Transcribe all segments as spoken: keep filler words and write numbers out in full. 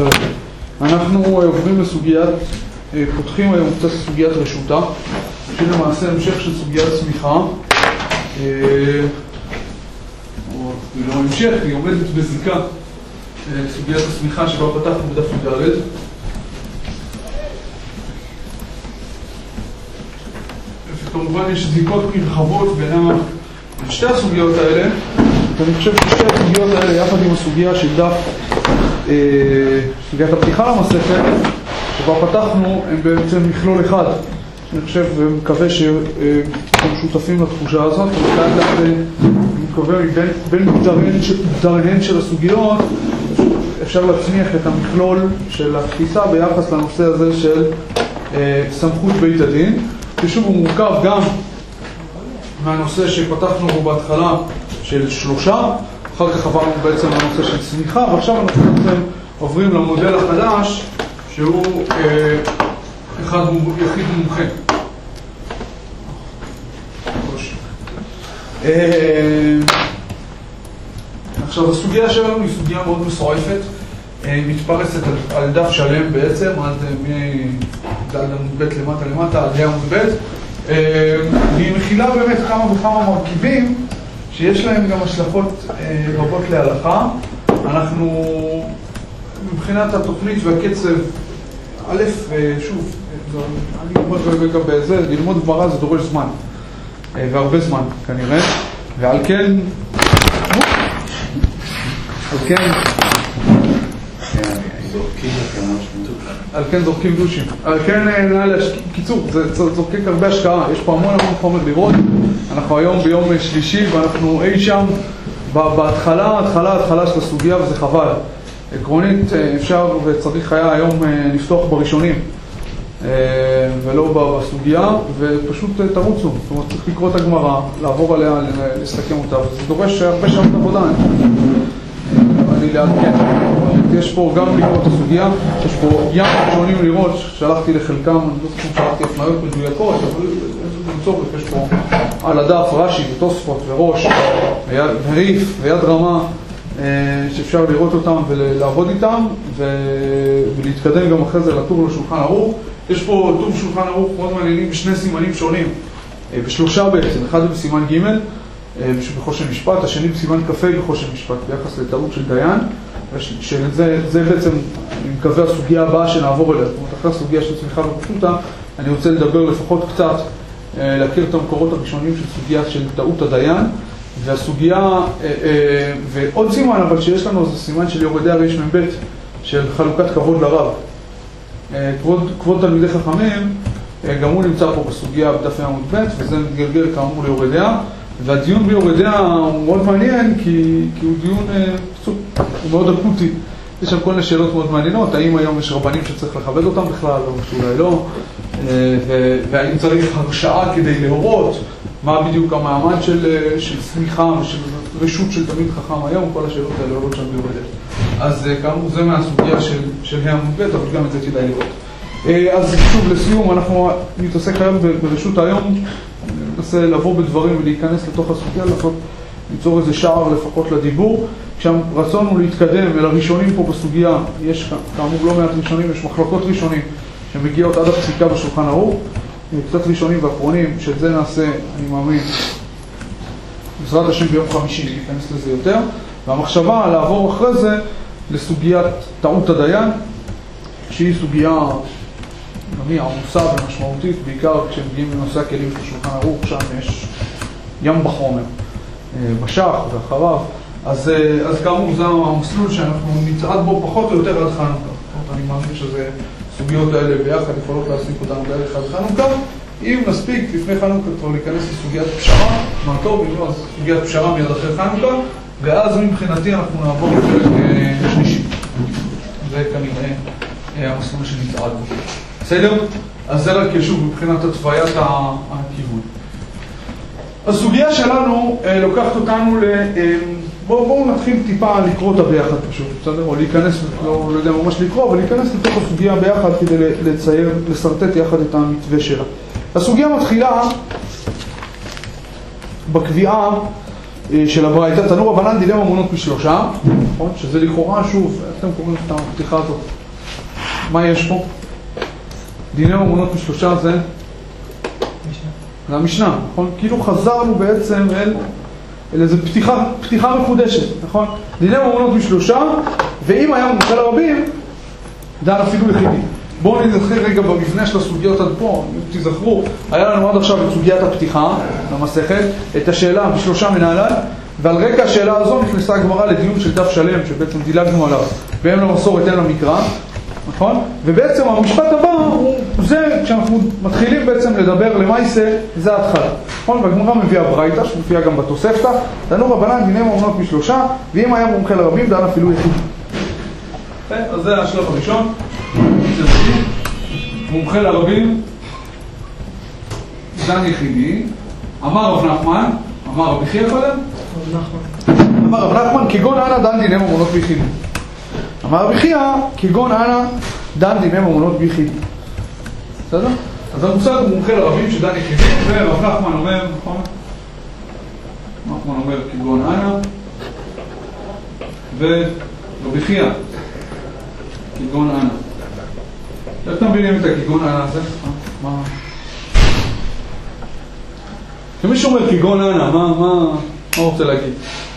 כרגע. אנחנו עוברים לסוגיית, פותחים היום קצת סוגיית רשותה, שהיא למעשה המשך של סוגיית צמיחה, או לא המשך, היא עומדת בזיקה סוגיית הצמיחה שבה פתחנו בדף י"ד. וכמובן יש זיקות נרחבות בין שתי הסוגיות האלה, ואני חושב ששתי הסוגיות האלה יחד עם הסוגיה של דף, אה, סוגיית הפתיחה למסכת, שבה פתחנו, הם בעצם מכלול אחד. אני חושב ומקווה שאתם שותפים לתחושה הזאת, אני מקווה בין, בין מגדריהן של הסוגיות, אפשר להצמיח את המכלול של התפיסה ביחס לנושא הזה של אה, סמכות בית הדין, ששוב הוא מורכב גם מהנושא שפתחנו בו בהתחלה של שלושה, אחר כך עברנו בעצם לנושא של צמיחה, ועכשיו אנחנו בעצם עוברים למודל החדש שהוא אה, אחד יחיד מומחה. אה, עכשיו הסוגיה שלנו היא סוגיה מאוד מסועפת, היא מתפרסת על, על דף שלם בעצם, עד מדל עמוד ב' למטה למטה, עד עמוד ב', והיא מכילה באמת כמה וכמה מרכיבים שיש להם גם השלכות רבות להלכה. אנחנו מבחינת התוכנית והקצב, א', שוב, אני אומר רגע בזה, ללמוד גמרא זה דורש זמן, והרבה זמן כנראה, ועל כן, על כן, על כן זורקים דושים, על כן קיצור, זה זורקים הרבה השקעה, יש פה המון המון חומר לראות. אנחנו היום ביום שלישי ואנחנו אי שם בהתחלה, התחלה, התחלה של הסוגיה, וזה חבל. עקרונית אפשר וצריך היה היום לפתוח בראשונים ולא בסוגיה, ופשוט תרוצו, זאת אומרת צריך לקרוא את הגמרא, לעבור עליה, לסכם אותה, וזה דורש הרבה שעות עבודה. אני לעדכן, יש פה גם לקרוא את הסוגיה, יש פה ים ראשונים לראות, שלחתי לחלקם, אני לא חושב שלחתי הפניות מדויקות, אבל למצוא, יש פה על הדף רש"י ותוספות וראש וריף ויד רמה, שאפשר לראות אותם ולעבוד איתם ולהתקדם גם אחרי זה לטור לשולחן ערוך. יש פה טור שולחן ערוך מאוד מעניינים בשני סימנים שונים, בשלושה בעצם, אחד בסימן ג' בחושן משפט, השני בסימן כ"ה בחושן משפט ביחס לטעות של דיין, שזה זה בעצם, אני מקווה, הסוגיה הבאה שנעבור אליה. זאת אומרת, אחרי הסוגיה של צמיחה ופשוטה, אני רוצה לדבר לפחות קצת, להכיר את המקורות הראשונים של סוגיה של טעות הדיין, והסוגיה, ועוד סימן אבל שיש לנו זה סימן של יורדי הרש מבית, של חלוקת כבוד לרב. כבוד, כבוד תלמידי חכמים, גם הוא נמצא פה בסוגיה בדף עמוד ב', וזה מתגלגל כאמור ליורדיה, והדיון ביורדיה הוא מאוד מעניין, כי, כי הוא דיון פשוט, הוא מאוד אקוטי. יש שם כל מיני שאלות מאוד מעניינות, האם היום יש רבנים שצריך לכבד אותם בכלל, או שאולי לא, והאם צריך הרשאה כדי להורות, מה בדיוק המעמד של, של סמיכה ושל רשות של תלמיד חכם היום, כל השאלות האלה עולות שם ביורדיה. אז כאמור זה מהסוגיה של, של העמוד ב', אבל גם את זה כדאי לראות. אז שוב לסיום, אנחנו נתעסק היום ברשות היום, ננסה לבוא בדברים ולהיכנס לתוך הסוגיה, לעשות, ליצור איזה שער לפחות לדיבור. כשם רצונו להתקדם אל הראשונים פה בסוגיה, יש כאמור לא מעט ראשונים, יש מחלוקות ראשונים שמגיעות עד הפסיקה בשולחן ערוך, קצת ראשונים ואחרונים, שאת זה נעשה, אני מאמין, בעזרת השם ביום חמישי, להיכנס לזה יותר, והמחשבה לעבור אחרי זה לסוגיית טעות הדיין, שהיא סוגיה עמוסה ומשמעותית, בעיקר כשמגיעים לנושא הכלים של השולחן ערוך, שם יש ים בחומר, בשח ואחריו. אז, אז כאמור זה המסלול שאנחנו נצעד בו פחות או יותר עד חנוכה. אני מאמין שזה סוגיות האלה ביחד יכולות להספיק אותנו בערך עד חנוכה. אם נספיק לפני חנוכה כבר להיכנס לסוגיית פשרה, מה טוב, אם לא, אז סוגיית פשרה מיד אחרי חנוכה, ואז מבחינתי אנחנו נעבור לפרק שלישי. זה כנראה המסלול שנצעד בו. בסדר? אז זה רק שוב מבחינת התוויית הכיוון. הסוגיה שלנו לוקחת אותנו ל... בואו בוא נתחיל טיפה לקרוא אותה ביחד פשוט, בסדר? או להיכנס, לא, לא יודע ממש לקרוא, אבל להיכנס לתוך הסוגיה ביחד כדי לצייר, לסרטט יחד את המתווה שלה. הסוגיה מתחילה בקביעה של הברייתא, תנו רבנן דיני ממונות משלושה, נכון? שזה לכאורה, שוב, אתם קוראים את הפתיחה הזאת. מה יש פה? דיני ממונות משלושה זה? זה המשנה, נכון? כאילו חזרנו בעצם אל, אל איזו פתיחה, פתיחה מחודשת, נכון? דיני ממונות משלושה, ואם היה מומחה לרבים, דן אפילו יחידי. בואו נזכר רגע במבנה של הסוגיות עד פה, אם תזכרו, היה לנו עד עכשיו את סוגיית הפתיחה למסכת, את השאלה בשלושה מנהלן, ועל רקע השאלה הזו נכנסה הגמרא לדיון של דף שלם, שבעצם דילגנו עליו, בהם למסורת אין למקרא, נכון? ובעצם המשפט הבא הוא זה, כשאנחנו מתחילים בעצם לדבר למעשה, זה ההתחלה, נכון? והגמרא מביאה ברייתא, שמופיעה גם בתוספתא, תנו רבנן דיני ממונות משלושה, ואם היה מומחה לרבים, דן אפילו יחיד. אז זה השלב הראשון. מומחה לרבים, דן יחידי, אמר רב נחמן, אמר רב חייא קודם? אמר רב נחמן, כגון אנא דן דיני ממונות ביחידי. אמר רב חייא, כגון אנא דן דיני ממונות ביחידי. בסדר? אז המושג הוא מומחה לרבים שדן יחידי, ורב נחמן אומר, נכון? נחמן אומר כגון אנא, ורב חייא, כגון אנא. איך אתם מבינים את הכיגון אנא הזה? מה? כשמי שאומר כיגון אנא, מה, מה, מה רוצה להגיד?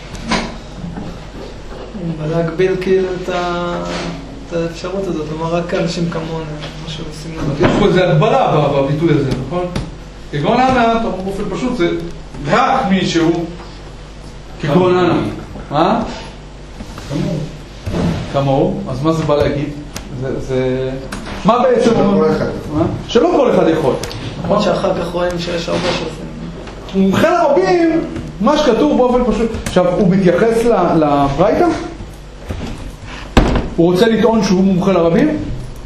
להגביל כאילו את האפשרות הזאת, כלומר רק אנשים כמוני, משהו בסגנון. יש פה איזו הגבלה בביטוי הזה, נכון? כיגון אנא, אתה אומר באופן פשוט, זה רק מישהו כיגון אנא. מה? כמוהו. כמוהו? אז מה זה בא להגיד? זה... מה בעצם? שלא כל אחד. שלא כל אחד יכול. למרות שאחר כך רואים שיש הרבה שופטים. מומחה לרבים, מה שכתוב באופן פשוט. עכשיו, הוא מתייחס לברייתא? הוא רוצה לטעון שהוא מומחה לרבים?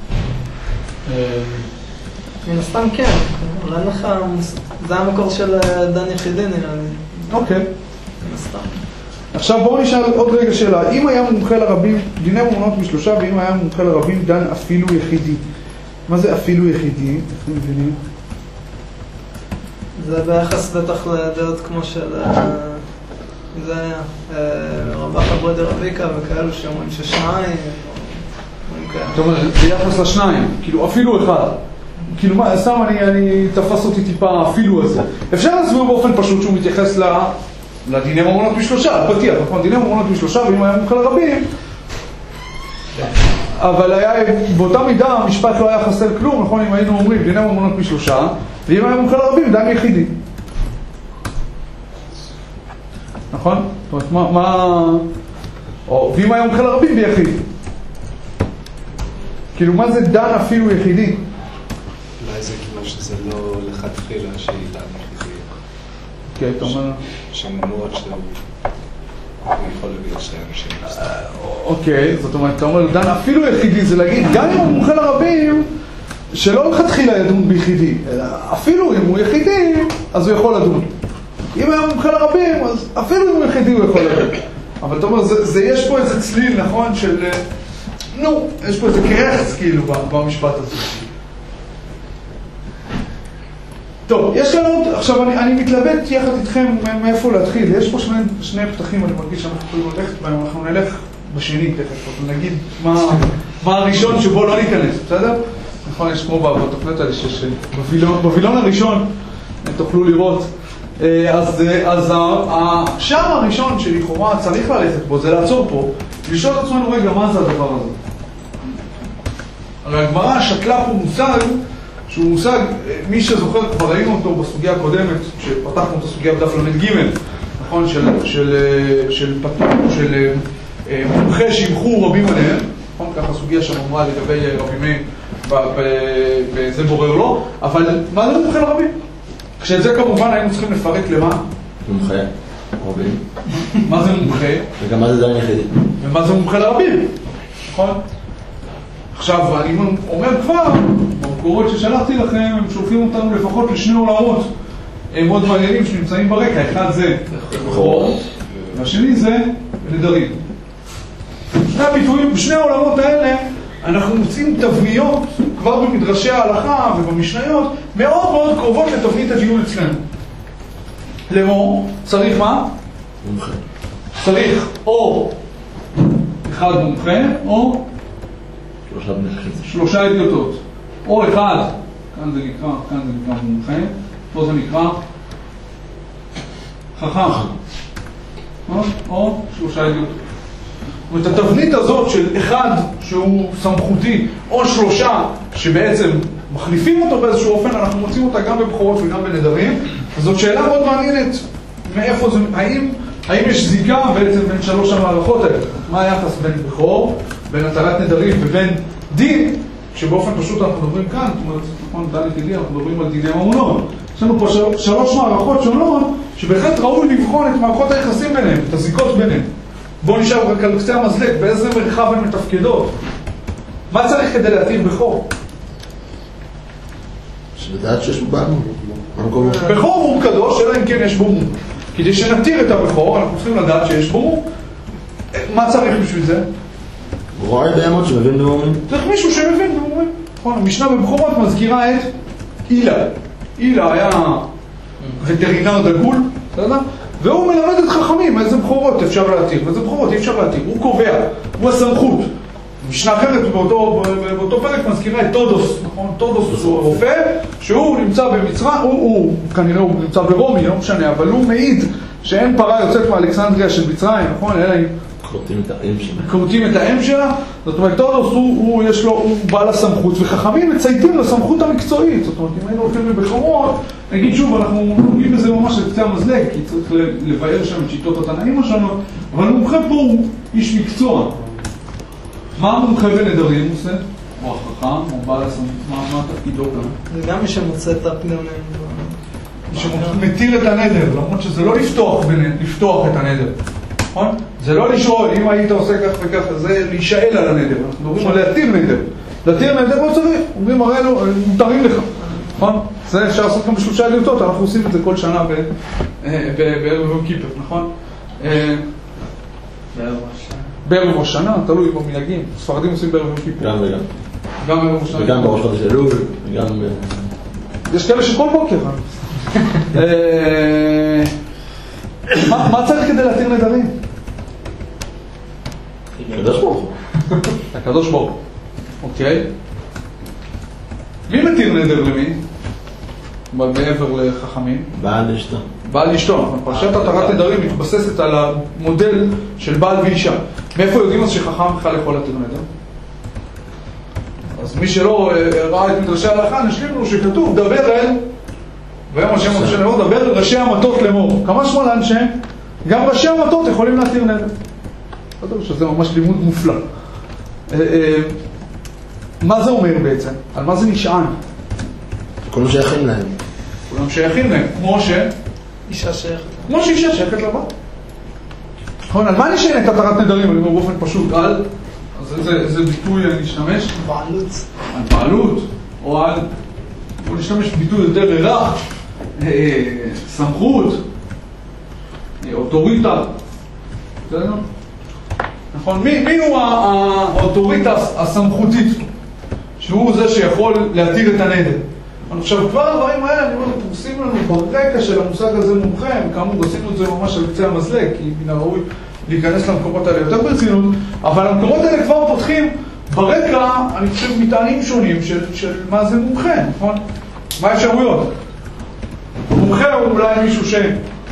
מן הסתם כן. אולי לך, זה המקור של דן יחידי נראה לי. אוקיי. מן הסתם. עכשיו בואו נשאל עוד רגע שאלה, אם היה מומחה לרבים, דיני ממונות משלושה, ואם היה מומחה לרבים, דן אפילו יחידי. מה זה אפילו יחידי? איך אתם מבינים? זה ביחס בטח לדעות כמו של... זה היה רבא חברי דרביקה וכאלו שאומרים ששניים, זאת אומרת, ביחס לשניים, כאילו אפילו אחד. כאילו מה, סתם אני, אני תפס אותי טיפה אפילו הזה. אפשר להסביר באופן פשוט שהוא מתייחס ל... לדיני ממונות משלושה, פתיח, נכון? דיני ממונות משלושה, ואם היה מומחה לרבים, אבל היה, באותה מידה המשפט לא היה חסר כלום, נכון? אם היינו אומרים דיני ממונות משלושה, ואם היה מומחה לרבים, דן יחידי. נכון? זאת אומרת, מה... מה... או, ואם היה מומחה לרבים, ביחיד. כאילו, מה זה דן אפילו יחידי? אולי זה כאילו שזה לא לכתחילה שהיא דן יחידי. כן, אתה אומר... שמנועות שהוא יכול להביא שתי אנשים. אוקיי, זאת אומרת, אתה אומר, דן אפילו יחידי, זה להגיד, גם אם הוא מומחה לרבים, שלא לכתחילה ידון ביחידי, אלא אפילו אם הוא יחידי, אז הוא יכול לדון. אם היה מומחה לרבים, אז אפילו אם הוא יחידי הוא יכול לדון. אבל אתה אומר, זה, זה יש פה איזה צליל, נכון, של... נו, יש פה איזה קרחץ, כאילו, במשפט הזה. טוב, יש לנו, עכשיו אני, אני מתלבט יחד איתכם מאיפה להתחיל. יש פה שני, שני פתחים, אני מרגיש שאנחנו יכולים ללכת בהם, אנחנו נלך בשני תכף, נגיד מה, מה הראשון שבו לא ניכנס, בסדר? נכון, יש כמו בתוכנית האלה שבבילון הראשון תוכלו לראות. אז, אז השער הראשון שלכאורה צריך ללכת בו, זה לעצור פה, לשאול את עצמנו רגע מה זה הדבר הזה. הרי הגמרא שתלה פה מושג, שהוא מושג, מי שזוכר כבר ראינו אותו בסוגיה הקודמת, שפתחנו את הסוגיה בדף למד ג', נכון, של, של, של, של, של מומחה שימחו רבים עליהם, נכון, ככה סוגיה שאמרה לגבי רבים וזה בורר לו, אבל מה זה מומחה לרבים? כשאת זה כמובן היינו צריכים לפרק למה? מומחה, רבים. מה זה מומחה? וגם מה זה דן יחידי. ומה זה מומחה לרבים, נכון? עכשיו, אני אומר כבר, במקורות ששלחתי לכם, הם שולחים אותנו לפחות לשני עולמות מאוד מעניינים שנמצאים ברקע. אחד זה חור, והשני זה נדרים. שני הביטויים, בשני העולמות האלה, אנחנו מוצאים תבניות כבר במדרשי ההלכה ובמשניות מאוד מאוד קרובות לתבנית הדיון אצלנו. לאמור, צריך מה? מומחה. צריך או אחד מומחה או שלושה בני חצי. שלושה אדיוטות. או אחד, כאן זה נקרא, כאן זה נקרא מומחה, פה זה נקרא חכם. או, או שלושה אדיוטות. זאת אומרת, התבנית הזאת של אחד שהוא סמכותי, או שלושה שבעצם מחליפים אותו באיזשהו אופן, אנחנו מוצאים אותה גם בבחורות וגם בנדרים. אז זאת שאלה מאוד מעניינת, מאיפה זה, האם, האם יש זיקה בעצם בין שלוש המערכות האלה? מה היחס בין בחור, בין הטלת נדרים ובין דין, שבאופן פשוט אנחנו מדברים כאן, זאת אומרת, נכון, דני תדעי, אנחנו מדברים על דיני ממונות. יש לנו פה של, שלוש מערכות שונות, שבהחלט ראוי לבחון את מערכות היחסים ביניהם, את הזיקות ביניהם. בואו נשאר רק על קצה המזלג, באיזה מרחב הן מתפקדות. מה צריך כדי להתיר בכור? שלדעת שיש בו במקום. בכור הוא קדוש, אלא אם כן יש בו מום. כדי שנתיר את הבכור, אנחנו צריכים לדעת שיש בו מום. מה צריך בשביל זה? רואה בהמות שמבין במומים. צריך מישהו שמבין במומים. נכון, המשנה בבכורות מזכירה את אילה. אילה היה וטרינר דגול, בסדר? והוא מלמד את חכמים איזה בכורות אפשר להתיר, ואיזה בכורות אי אפשר להתיר. הוא קובע, הוא הסמכות. משנה אחרת באותו, באותו פרק מזכירה את טודוס, נכון? טודוס הוא רופא, שהוא נמצא במצרים, הוא, הוא כנראה הוא נמצא ברומי, לא משנה, אבל הוא מעיד שאין פרה יוצאת מאלכסנדריה של מצרים, נכון? אלא אם כורתים את האם שלה. כורתים את האם שלה, זאת אומרת, טודוס הוא, הוא, יש לו, הוא בעל הסמכות, וחכמים מצייתים לסמכות המקצועית. זאת אומרת, אם היינו הולכים לבכורות, נגיד שוב, אנחנו נוגעים בזה ממש על קצה המזלג, כי צריך לבאר שם את שיטות התנאים השונות, אבל המומחה פה הוא איש מקצוע. מה המומחה בנדרים הוא עושה? או החכם, או בעל הסמכות, מה, מה תפקידו כאן? זה גם מי שמוצא את הפניונים. מי שמתיר את הנדר, למרות שזה לא לפתוח, לפתוח את הנדר. נכון? זה לא לשאול, אם היית עושה כך וכך, זה להישאל על הנדר. אנחנו מדברים על להתיר נדר. להתיר נדר לא צריך, אומרים הרי לא, מותרים לך. נכון? זה אפשר לעשות גם בשלושה אדיוטות, אנחנו עושים את זה כל שנה בערב יום כיפר, נכון? בערב ראש שנה, תלוי במנהגים. ספרדים עושים בערב יום כיפר. גם וגם. גם בערב ראש שנה. וגם בראש חודש אלול, וגם... יש כאלה שכל בוקר. מה צריך כדי להתיר נדרים? הקדוש ברוך הוא. הקדוש ברוך הוא. אוקיי. מי מתיר נדר למי? מעבר לחכמים? בעל אשתו. בעל אשתו. פרשת התרת נדרים מתבססת על המודל של בעל ואישה. מאיפה יודעים אז שחכם בכלל יכול להתיר נדר? אז מי שלא ראה את מדרשי ההלכה, נשלים לנו שכתוב, דבר אל, ויום השם משה לאמור, דבר אל ראשי המטות לאמור. כמה שמאלן שהם? גם ראשי המטות יכולים להתיר נדר. חושב שזה ממש לימוד מופלא. מה זה אומר בעצם? על מה זה נשען? כולם שייכים להם. כולם שייכים להם, כמו ש... אישה שייכת. כמו שאישה שייכת לבת. נכון, על מה נשען את התרת נדרים? אני אומר באופן פשוט, על... אז איזה ביטוי נשתמש? בעלות. על בעלות, או על... בוא נשתמש ביטוי יותר רך, סמכות, אוטוריטה. בסדר? נכון, מי, מי הוא האוטוריטה הסמכותית שהוא זה שיכול להתיר את הנדר? אני חושב, כבר הדברים האלה, אני אומר, פורסים לנו ברקע של המושג הזה מומחה, כאמור, עשינו את זה ממש על קצה המזלג, כי מן הראוי להיכנס למקומות האלה יותר ברצינות, אבל המקומות האלה כבר פותחים ברקע, אני חושב, מטענים שונים של, של מה זה מומחה, נכון? מה האפשרויות? מומחה הוא אולי מישהו ש...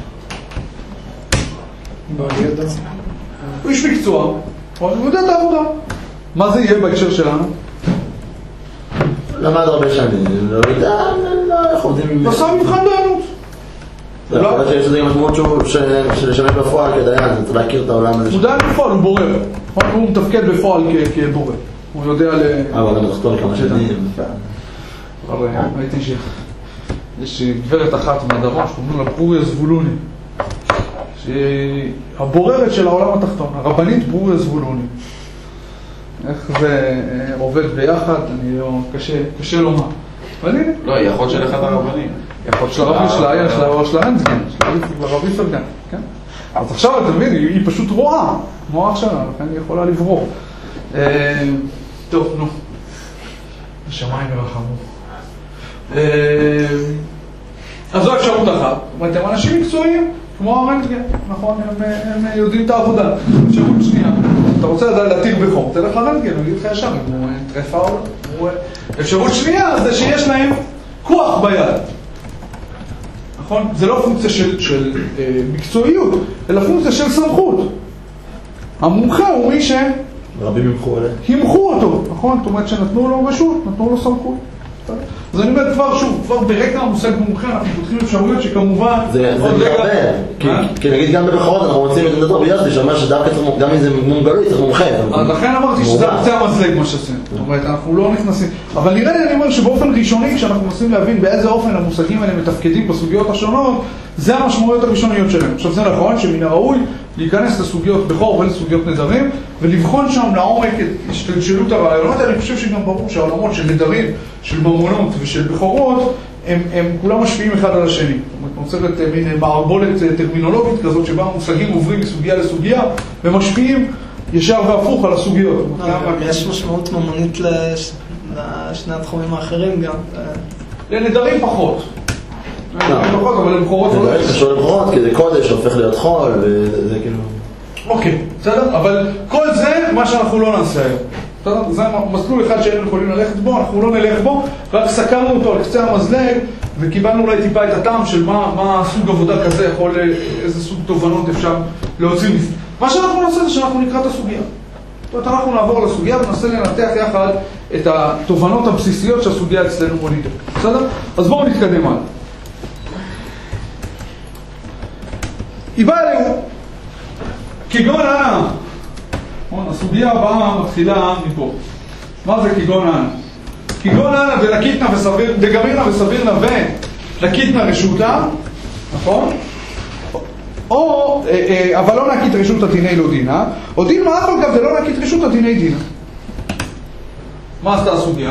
הוא איש מקצוע, הוא יודע את העבודה. מה זה יהיה בהקשר שלנו? למד הרבה שנים, לא יודע, לא יכולים... נוסע מבחן דיינות. זה לא חושב שזה גם משמעות שלשמש בפועל כדיין, זה צריך להכיר את העולם הזה. הוא דיין בפועל, הוא בורר. הוא מתפקד בפועל כבורר. הוא יודע ל... אבל גם לחתור כמה שנים. אבל ראיתי שיש גברת אחת מהדרום שקוראים לה ברוריה זבולוני. שהיא הבוררת של העולם התחתון, הרבנית ברוריה זבולוני. איך זה עובד ביחד, אני לא... קשה, קשה לומר. אבל הנה. לא, היא אחות של אחד הרבנים. יכול של הרבי שלה, היה של הרבי שלה אנטגן, של הרבי פרגן, כן? אז עכשיו אתה מבין, היא פשוט רואה, מוח שלה, לכן היא יכולה לברור. טוב, נו. השמיים ירחמו. אז זו אפשרות אחת. זאת אומרת, הם אנשים מקצועיים, כמו הרנטגן, נכון, הם, הם יודעים את העבודה. אפשרות שנייה, אתה רוצה להתיר בחור, תלך לרנטגן, הוא יגיד לך ישר, הוא טרפה או לא. אפשרות שנייה זה שיש להם כוח ביד. נכון? זה לא פונקציה של, של אה, מקצועיות, אלא פונקציה של סמכות. המומחה הוא מי ש... רבים ימחו עליה. ימחו אותו, נכון? זאת אומרת שנתנו לו רשות, נתנו לו סמכות. אז אני אומר כבר שוב, כבר ברקע המושג מומחה אנחנו פותחים אפשרויות שכמובן... זה מתחבר, כי נגיד גם בבחרות אנחנו מוצאים את עמדת רבי יוסי שאומר שדווקא גם אם זה מונגלוי צריך מומחה. אז לכן אמרתי שזה קצה המזלג מה שעשינו, זאת אומרת אנחנו לא נכנסים, אבל נראה לי אני אומר שבאופן ראשוני כשאנחנו מנסים להבין באיזה אופן המושגים האלה מתפקדים בסוגיות השונות, זה המשמעויות הראשוניות שלהם. עכשיו זה נכון שמן הראוי להיכנס לסוגיות בכור ולסוגיות נדרים ולבחון שם לעומק את השתלשלות הרעיונות. אני חושב שגם ברור שהעולמות של נדרים, של ממונות ושל בכורות הם, הם כולם משפיעים אחד על השני. זאת אומרת, נוצרת מין מערבולת טרמינולוגית כזאת שבה המושגים עוברים מסוגיה לסוגיה ומשפיעים ישר והפוך על הסוגיות. יש משמעות ממונית לשני התחומים האחרים גם. לנדרים פחות. אבל לבחורות זה באמת קשור לבחורות, כי זה קודש הופך להיות חול, וזה כאילו... אוקיי, בסדר? אבל כל זה מה שאנחנו לא נעשה היום. בסדר? זה מסלול אחד שהיינו יכולים ללכת בו, אנחנו לא נלך בו, רק סקרנו אותו על קצה המזלג, וקיבלנו אולי טיפה את הטעם של מה, מה סוג עבודה כזה יכול, איזה סוג תובנות אפשר להוציא מזה. מה שאנחנו נעשה זה שאנחנו נקרא את הסוגיה. זאת אומרת, אנחנו נעבור לסוגיה וננסה לנתח יחד את התובנות הבסיסיות שהסוגיה אצלנו מולידת. בסדר? אז בואו נתקדם הלאה. היא באה אלינו, כגון אנא. הסוגיה הבאה מתחילה מפה. מה זה כגון אנא? כגון אנא ולקיתנה וסביר, דגמירנה וסבירנה ולקיתנה רשותה, נכון? או, אבל לא נקית רשותה דיני לא דינה, או דין מה אף על גב ולא נקית רשותה דיני דינה. מה עשתה הסוגיה?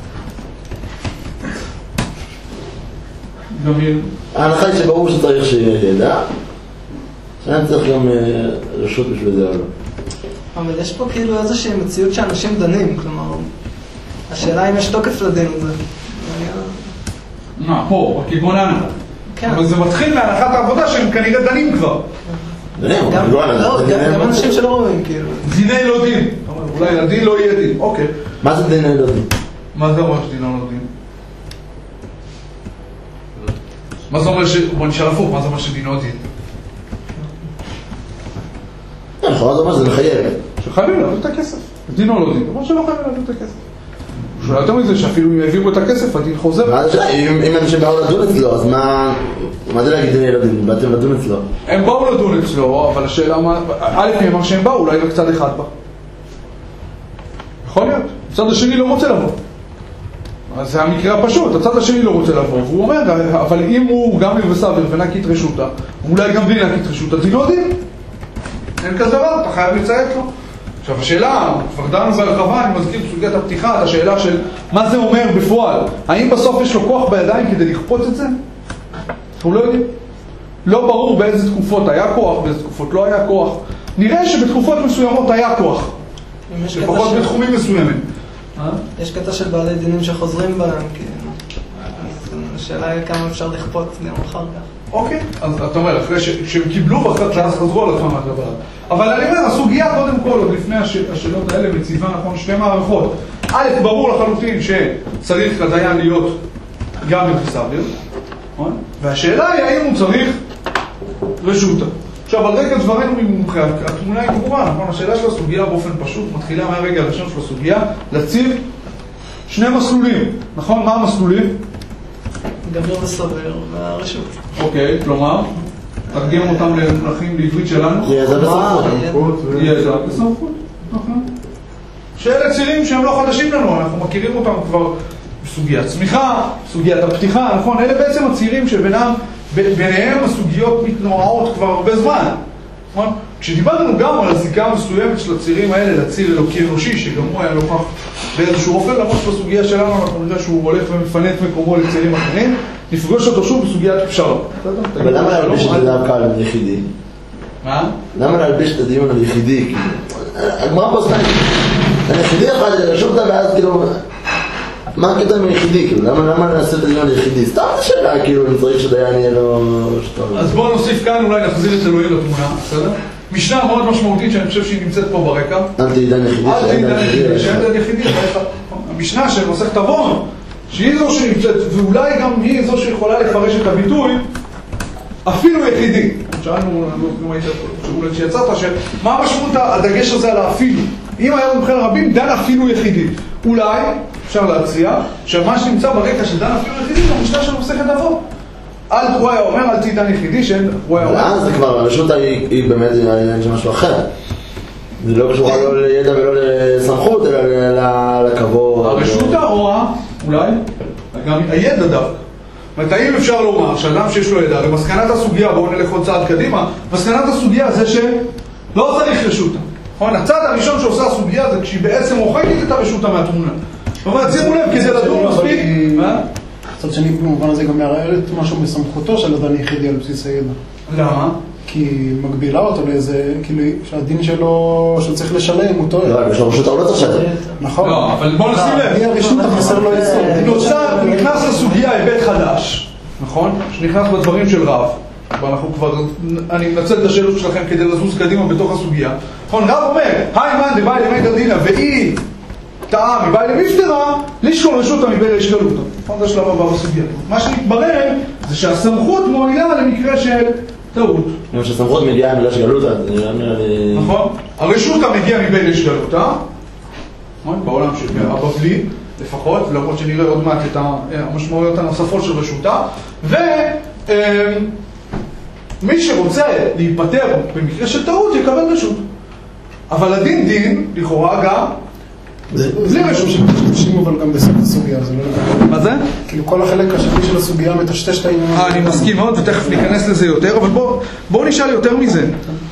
גמיר. ההנחה היא שברור שצריך שיהיה ידע, שאני צריך גם רשות בשביל זה או לא. אבל יש פה כאילו איזושהי מציאות שאנשים דנים, כלומר, השאלה אם יש תוקף לדין הזה. מה, פה, כגון ההנחה. אבל זה מתחיל מהנחת העבודה שהם כנראה דנים כבר. דנים? גם אנשים שלא רואים, כאילו. דיני לא דין. אולי הדין לא יהיה דין, אוקיי. מה זה דיני לא דין? מה זה אומר שדינו לא דין? מה זה אומר ש... בוא נשאל הפוך, מה זה אומר שדינו דין? נכון, זה אומר שזה מחייב. שחייבים להביא את הכסף. דינו לא דין, אבל שלא חייבים להביא את הכסף. שאלה יותר מזה שאפילו אם העבירו את הכסף, הדין חוזר. אם אנשים באו לדון אצלו, אז מה... מה זה להגיד דיני לא דין? באתם לדון אצלו? הם באו לדון אצלו, אבל השאלה מה... א' מי אמר שהם באו, אולי רק צד אחד בא. יכול להיות. הצד השני לא רוצה לבוא. אז זה המקרה הפשוט, הצד השני לא רוצה לבוא, והוא אומר, אבל אם הוא גם מבסבר ונקית רשותה, אולי גם דין נקית רשותה, דין לא דין. אין כזה דבר, אתה חייב לציית לו. עכשיו השאלה, כבר דנו בהרחבה, אני מזכיר בסוגיית הפתיחה, את השאלה של מה זה אומר בפועל. האם בסוף יש לו כוח בידיים כדי לכפות את זה? אנחנו לא יודעים. לא ברור באיזה תקופות היה כוח, באיזה תקופות לא היה כוח. נראה שבתקופות מסוימות היה כוח. לפחות בתחומים מסוימים. יש קטע של בעלי דינים שחוזרים בהם, השאלה היא כמה אפשר לכפות גם אחר כך. אוקיי, אז אתה אומר, אחרי שהם קיבלו ואחרי שאז חזרו על עצמם הדבר. אבל אני אומר, הסוגיה קודם כל, עוד לפני השאלות האלה, מציבה נכון שתי מערכות. א', ברור לחלוטין שצריך לדיין להיות גם מבסבר, והשאלה היא האם הוא צריך רשותה. עכשיו, על רקע דברנו ממומחה, התמונה היא ברורה, נכון? השאלה של הסוגיה באופן פשוט מתחילה מהרגע הראשון של הסוגיה להציב שני מסלולים, נכון? מה המסלולים? גמיר וסביר והרשות. אוקיי, כלומר, תרגם אותם למונחים לעברית שלנו. ידע בסמכות. ידע בסמכות, נכון. שאלה צירים שהם לא חדשים לנו, אנחנו מכירים אותם כבר בסוגיית צמיחה, סוגיית הפתיחה, נכון? אלה בעצם הצירים שבינם, ביניהם הסוגיות מתנועעות כבר הרבה זמן. נכון? כשדיברנו גם על הזיקה המסוימת של הצירים האלה לציר אלוקי אנושי, שגם הוא היה לוקח באיזשהו אופן, למרות בסוגיה שלנו אנחנו נראה שהוא הולך ומפנה את מקומו לצירים אחרים, נפגוש אותו שוב בסוגיית פשרה. אבל למה להלביש את הדיון כאן על יחידי? מה? למה להלביש את הדיון על יחידי? הגמרא פה סתם, אני יחידי אחד, רשות ואז כאילו... מה הקטע עם היחידי? למה נעשה את הדיון היחידי? סתם זה שאלה, כאילו, אם צריך שדיין יהיה לו... אז בואו נוסיף כאן, אולי נחזיר את אלוהים לתמונה, בסדר? משנה מאוד משמעותית שאני חושב שהיא נמצאת פה ברקע. אל תהי דן יחידי, שאין דן יחידי, שאין דן יחידי. המשנה של מסכת אבות, שהיא זו שנמצאת, ואולי גם היא זו שיכולה לפרש את הביטוי, אפילו יחידי. שאלנו, שאולי שיצאת, מה המשמעות הדגש הזה על האפילו? אם היה במחל רבים, דן אפילו יחידי. אולי, אפשר להציע, שמה שנמצא ברקע של דן אפילו יחידי, זה המשנה של מסכת אבות. אל תרועה אומר, אל תהי דן יחידי, שאין תרועה אומר. אז זה כבר, הרשות היא באמת העניין של משהו אחר. זה לא קשורה לא לידע ולא לסמכות, אלא לכבוד. הרשות הרוע, אולי, גם הידע דווקא. מתי אפשר לומר שאדם שיש לו ידע, ומסקנת הסוגיה, בואו נלך עוד צעד קדימה, מסקנת הסוגיה זה שלא צריך רשותה. הצעד הראשון שעושה הסוגיה זה כשהיא בעצם מוחקת את הרשותה מהתמונה. זאת אומרת, שימו לב, כי זה לדון מספיק. קצת שני במובן הזה גם מערער את משהו בסמכותו של אדם יחידי על בסיס הידע. למה? כי היא מגבילה אותו לאיזה, כאילו, שהדין שלו, שצריך לשלם, הוא טועה. לא, יש לו רשות, הוא לא צריך לשלם. נכון. לא, אבל בוא נשים לב. היא הרשות החסר לו יסוד. נוצר, נכנס לסוגיה היבט חדש, נכון? שנכנס בדברים של רב. ואנחנו כבר, אני מנצל את השאלות שלכם כדי לזוז קדימה בתוך הסוגיה. נכון, רב אומר, היי מן דבאי למי דרדינה, והיא טעה מבאי למפטרה, לשקול רשותה מבאי להשקלותה. נכון, זה שלב הבא בסוגיה. מה שמתברר זה שהסמכות מועילה למקרה של טעות. אם שהסמכות מגיעה מלא שגלותה, זה נראה לי... נכון, הרשותה מגיעה מבאי להשקלותה, בעולם של הבבלי, לפחות, למרות שנראה עוד מעט את המשמעויות הנוספות של רשותה, ו... מי שרוצה להיפטר במקרה של טעות יקבל רשות. אבל הדין דין, לכאורה גם, בלי רשות. שימו אבל גם בסוף הסוגיה, זה לא לגמרי. מה זה? כאילו כל החלק השני של הסוגיה מטשטש את העניין. אה, אני מסכים מאוד ותכף ניכנס לזה יותר, אבל בואו נשאל יותר מזה.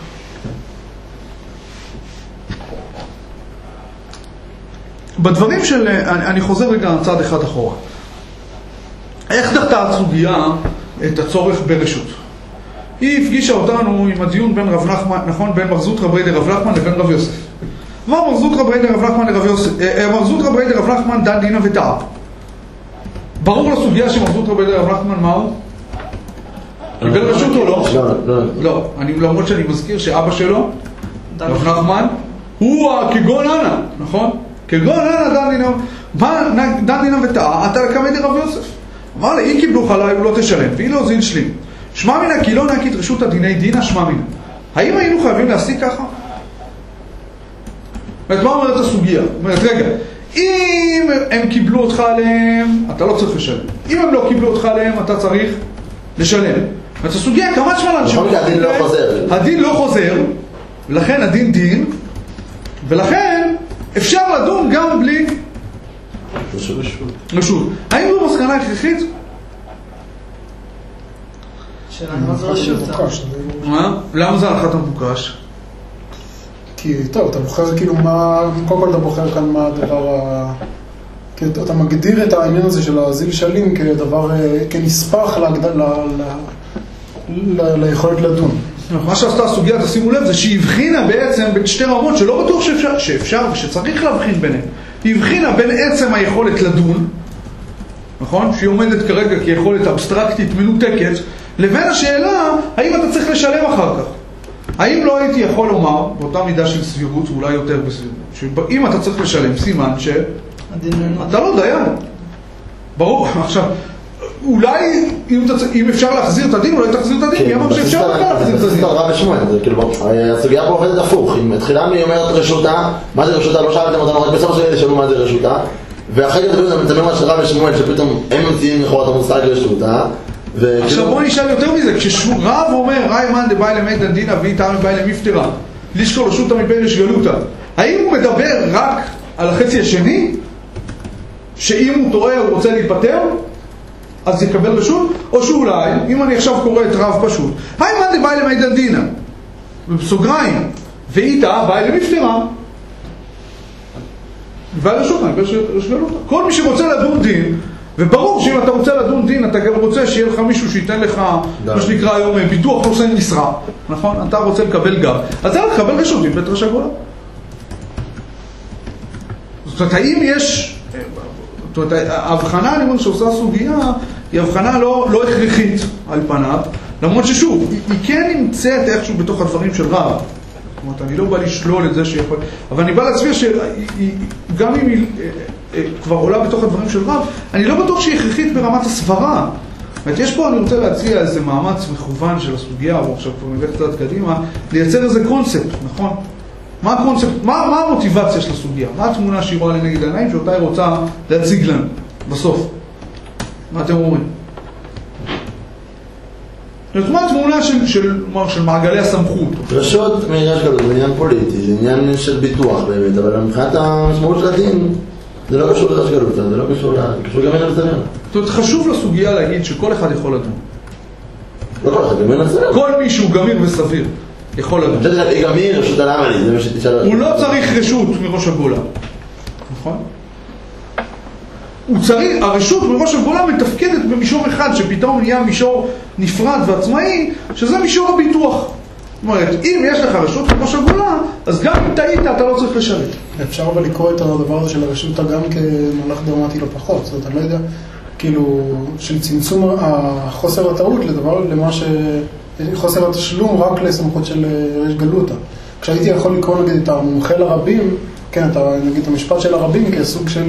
בדברים של, אני חוזר רגע צעד אחד אחורה. איך דחתה הסוגיה את הצורך ברשות? היא הפגישה אותנו עם הדיון בין רב נחמן, נכון, בין מרזות רבי דרב נחמן לבין רב יוסף. ומרזות רבי דרב נחמן לרב יוסף, מרזות רבי דרב נחמן דן דינה וטעה. ברור לסוגיה שמרזות רבי דרב נחמן מהו? קיבל רשות או לא? לא, לא. לא, אני למרות שאני מזכיר שאבא שלו, רב נחמן, הוא כגון אנה, נכון? כגון אנה דן דינה, דן דינה וטעה, אתה לקמא דרב יוסף. אמר לה, אם קיבלו חלי, הוא לא תשלם, והיא לא זין שלים. שמע מינה, כי לא נקית רשות הדיני דינה, שמע מינה. האם היינו חייבים להסיק ככה? ואת מה אומרת הסוגיה? אומרת, רגע, אם הם קיבלו אותך עליהם, אתה לא צריך לשלם. אם הם לא קיבלו אותך עליהם, אתה צריך לשלם. ואת הסוגיה, כמה שמלן נכון, כי הדין לא חוזר. הדין לא חוזר, ולכן הדין דין, ולכן אפשר לדון גם בלי רשות. רשות. האם זו מסקנה הכרחית? מה זה רשותה? מה? למה זה הלכת המבוקש? כי טוב, אתה בוחר כאילו מה, קודם כל אתה בוחר כאן מה הדבר ה... כי אתה מגדיר את העניין הזה של הזיל שלים כדבר, כנספח להגדל, ליכולת לדון. מה שעשתה הסוגיה, תשימו לב, זה שהיא הבחינה בעצם בין שתי רמות שלא בטוח שאפשר, שאפשר ושצריך להבחין ביניהם. היא הבחינה בין עצם היכולת לדון, נכון? שהיא עומדת כרגע כיכולת אבסטרקטית מנותקת, לבין השאלה, האם אתה צריך לשלם אחר כך? האם לא הייתי יכול לומר, באותה מידה של סבירות, ואולי יותר בסבירות, שאם אתה צריך לשלם, סימן ש... אתה לא דיין. ברור, עכשיו, אולי אם אפשר להחזיר את הדין, אולי תחזיר את הדין, מי אמר שאפשר להחזיר את הדין? הסוגיה פה עובדת הפוך, אם התחילה מי אומרת רשותה, מה זה רשותה? לא שאלתם אותנו, רק בסוף השאלה שאלו מה זה רשותה, ואחרי כתבים אתם מצלמים על שרב ושמואל שפתאום הם ממציאים לכאורה את המושג רשותה. עכשיו בוא נשאל יותר מזה, כשרב אומר ראי מן דבאי למי דן דינה והיא טעם מבאי למפטרה לשקול רשותה מבאי לשגלותה, האם הוא מדבר רק על החצי השני שאם הוא טועה הוא רוצה להיפטר אז יקבל רשות, או שאולי אם אני עכשיו קורא את רב פשוט ראי מן דבאי למי דן דינה בסוגריים והיא טעה באי למפטרה מבאי רשותה מבאי לשגלותה. כל מי שרוצה לדון דין, וברור שאם אתה רוצה לדון דין, אתה גם רוצה שיהיה לך מישהו שייתן לך, מה שנקרא היום, ביטוח נושא משרה, נכון? אתה רוצה לקבל גב. אז אתה לקבל רשות עם בית ראש הגולה. זאת אומרת, האם יש, זאת אומרת, ההבחנה, אני אומר, שעושה הסוגיה, היא הבחנה לא, לא הכרחית על פניו, למרות ששוב, היא, היא כן נמצאת איכשהו בתוך הדברים של רב. זאת אומרת, אני לא בא לשלול את זה שיכול... אבל אני בא להצביע שגם אם היא כבר עולה בתוך הדברים של רב, אני לא בטוח שהיא הכרחית ברמת הסברה. זאת אומרת, יש פה, אני רוצה להציע איזה מאמץ מכוון של הסוגיה, או עכשיו כבר נלך קצת קדימה, לייצר איזה קונספט, נכון? מה הקונספט, מה, מה המוטיבציה של הסוגיה? מה התמונה שהיא רואה לנגד העיניים שאותה היא רוצה להציג לנו בסוף? מה אתם אומרים? זאת אומרת, תמונה של, של, של מעגלי הסמכות. רשות מעניין שלו, זה עניין פוליטי, זה עניין של ביטוח באמת, אבל מבחינת המשמעות של הדין, זה לא קשור לרש גלותה, זה לא קשור, קשור גם אין לצריין. זאת אומרת, חשוב לסוגיה להגיד שכל אחד יכול לדון. לא כל אחד, גם אין לצריין. כל מי שהוא גמיר וסביר יכול לדון. חשבתי לך, גמיר, רשות הלמה לי, זה מה שתשאל. הוא לא צריך רשות מראש הגולה, נכון? הוא צריך, הרשות מראש הגולה מתפקדת במישור אחד שפתאום נהיה מישור נפרד ועצמאי, שזה מישור הביטוח. זאת אומרת, אם יש לך רשות מראש הגולה, אז גם אם טעית אתה לא צריך לשרת. אפשר אבל לקרוא את הדבר הזה של הרשות גם כמהלך דרמטי לא פחות. זאת אומרת, אני לא יודע, כאילו, של צמצום החוסר הטעות לדבר, למה ש... חוסר התשלום רק לסמכות של רש גלותה. כשהייתי יכול לקרוא נגיד את המומחה לרבים, כן, את, נגיד, את המשפט של הרבים כסוג של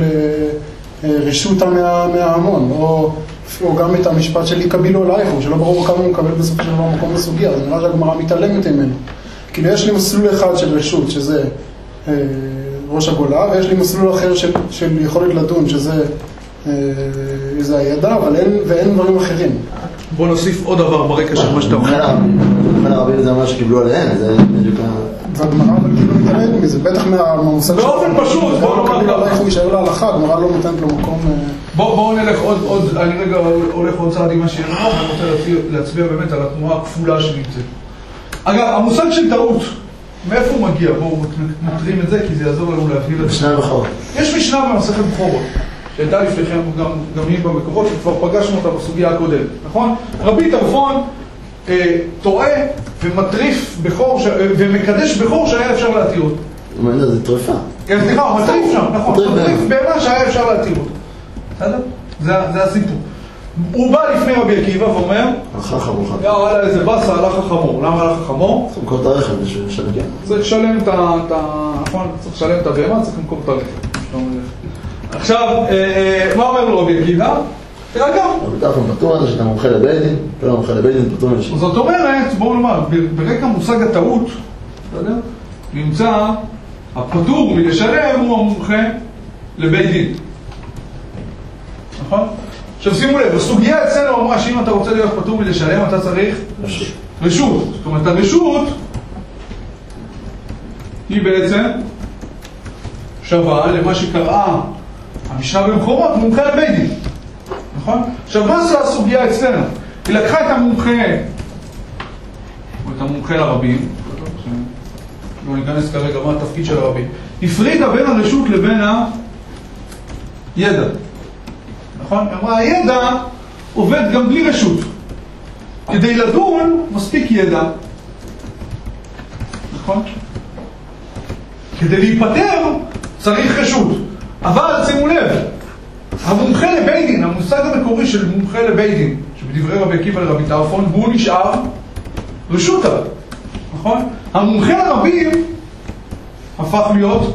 רשותה מה, מההמון, או, או גם את המשפט של איקבילו לייכו, שלא ברור כמה הוא מקבל בסופו של דבר מקום בסוגיה, אז נראה שהגמרא מתעלמת ממנו. כאילו יש לי מסלול אחד של רשות, שזה אה, ראש הגולה, ויש לי מסלול אחר של, של יכולת לדון, שזה אה, זה הידע, אבל אין, ואין דברים אחרים. בוא נוסיף עוד דבר ברקע של מה שאתה אומר. מומחה לרבים זה מה שקיבלו עליהם, זה בדיוק ה... והגמרא אבל כאילו מתעלמת מזה, בטח מהמושג באופן פשוט, בוא נאמר ככה. איך הוא יישאר להלכה, הגמרא לא נותנת לו מקום... בואו נלך עוד, אני רגע הולך עוד צעד עם מה שיהיה נוח, ואני רוצה להצביע באמת על התנועה הכפולה שנמצאת. אגב, המושג של טעות, מאיפה הוא מגיע? בואו נתרים את זה, כי זה יעזור לנו להבהיר את זה. משנה בחורות. יש משנה במסכת בכורות, שהייתה לפניכם גם היא במקורות, שכבר פגשנו אותה בסוגיה הקודמת, נכון? רבי טרפון טועה ומטריף בכור, ומקדש בכור שהיה אפשר להתיר אותו. זה טריפה. סליחה, הוא מטריף שם, נכון, מטריף בהמה שהיה אפשר להתיר אותו. בסדר? זה הסיפור. הוא בא לפני רבי עקיבא ואומר, הלכה חמור. יא וואלה איזה באסה, הלך החמור. למה הלך החמור? צריך למכור את הרכב בשביל לשלם. צריך לשלם את ה... נכון, צריך לשלם את הבהמה, צריך למכור את הרכב. עכשיו, מה אומר לו רבי עקיבא? תרגע. רבי טרפון פטור על זה שאתה מומחה לבית דין, לא מומחה לבית דין, פטור מלשם. זאת אומרת, בואו נאמר, ברקע מושג הטעות, בסדר? נמצא, הפטור מלשלם הוא המומחה לבית דין. נכון? עכשיו שימו לב, הסוגיה אצלנו אמרה שאם אתה רוצה להיות פטור מלשלם, אתה צריך רשות. רשות. זאת אומרת, הרשות היא בעצם שווה למה שקראה המשנה במקורות, מומחה לבית דין. נכון? עכשיו, מה זה הסוגיה אצלנו? היא לקחה את המומחה, או את המומחה לרבים, לא ניכנס כרגע מה התפקיד של הרבים, הפרידה בין הרשות לבין הידע. נכון? אמרה, הידע עובד גם בלי רשות. כדי לדון, מספיק ידע. נכון? כדי להיפטר, צריך רשות. אבל, שימו לב, המומחה לבית דין, המושג המקורי של מומחה לבית דין, שבדברי רבי עקיבא לרבי טרפון, הוא נשאר רשותה. נכון? המומחה לרבים הפך להיות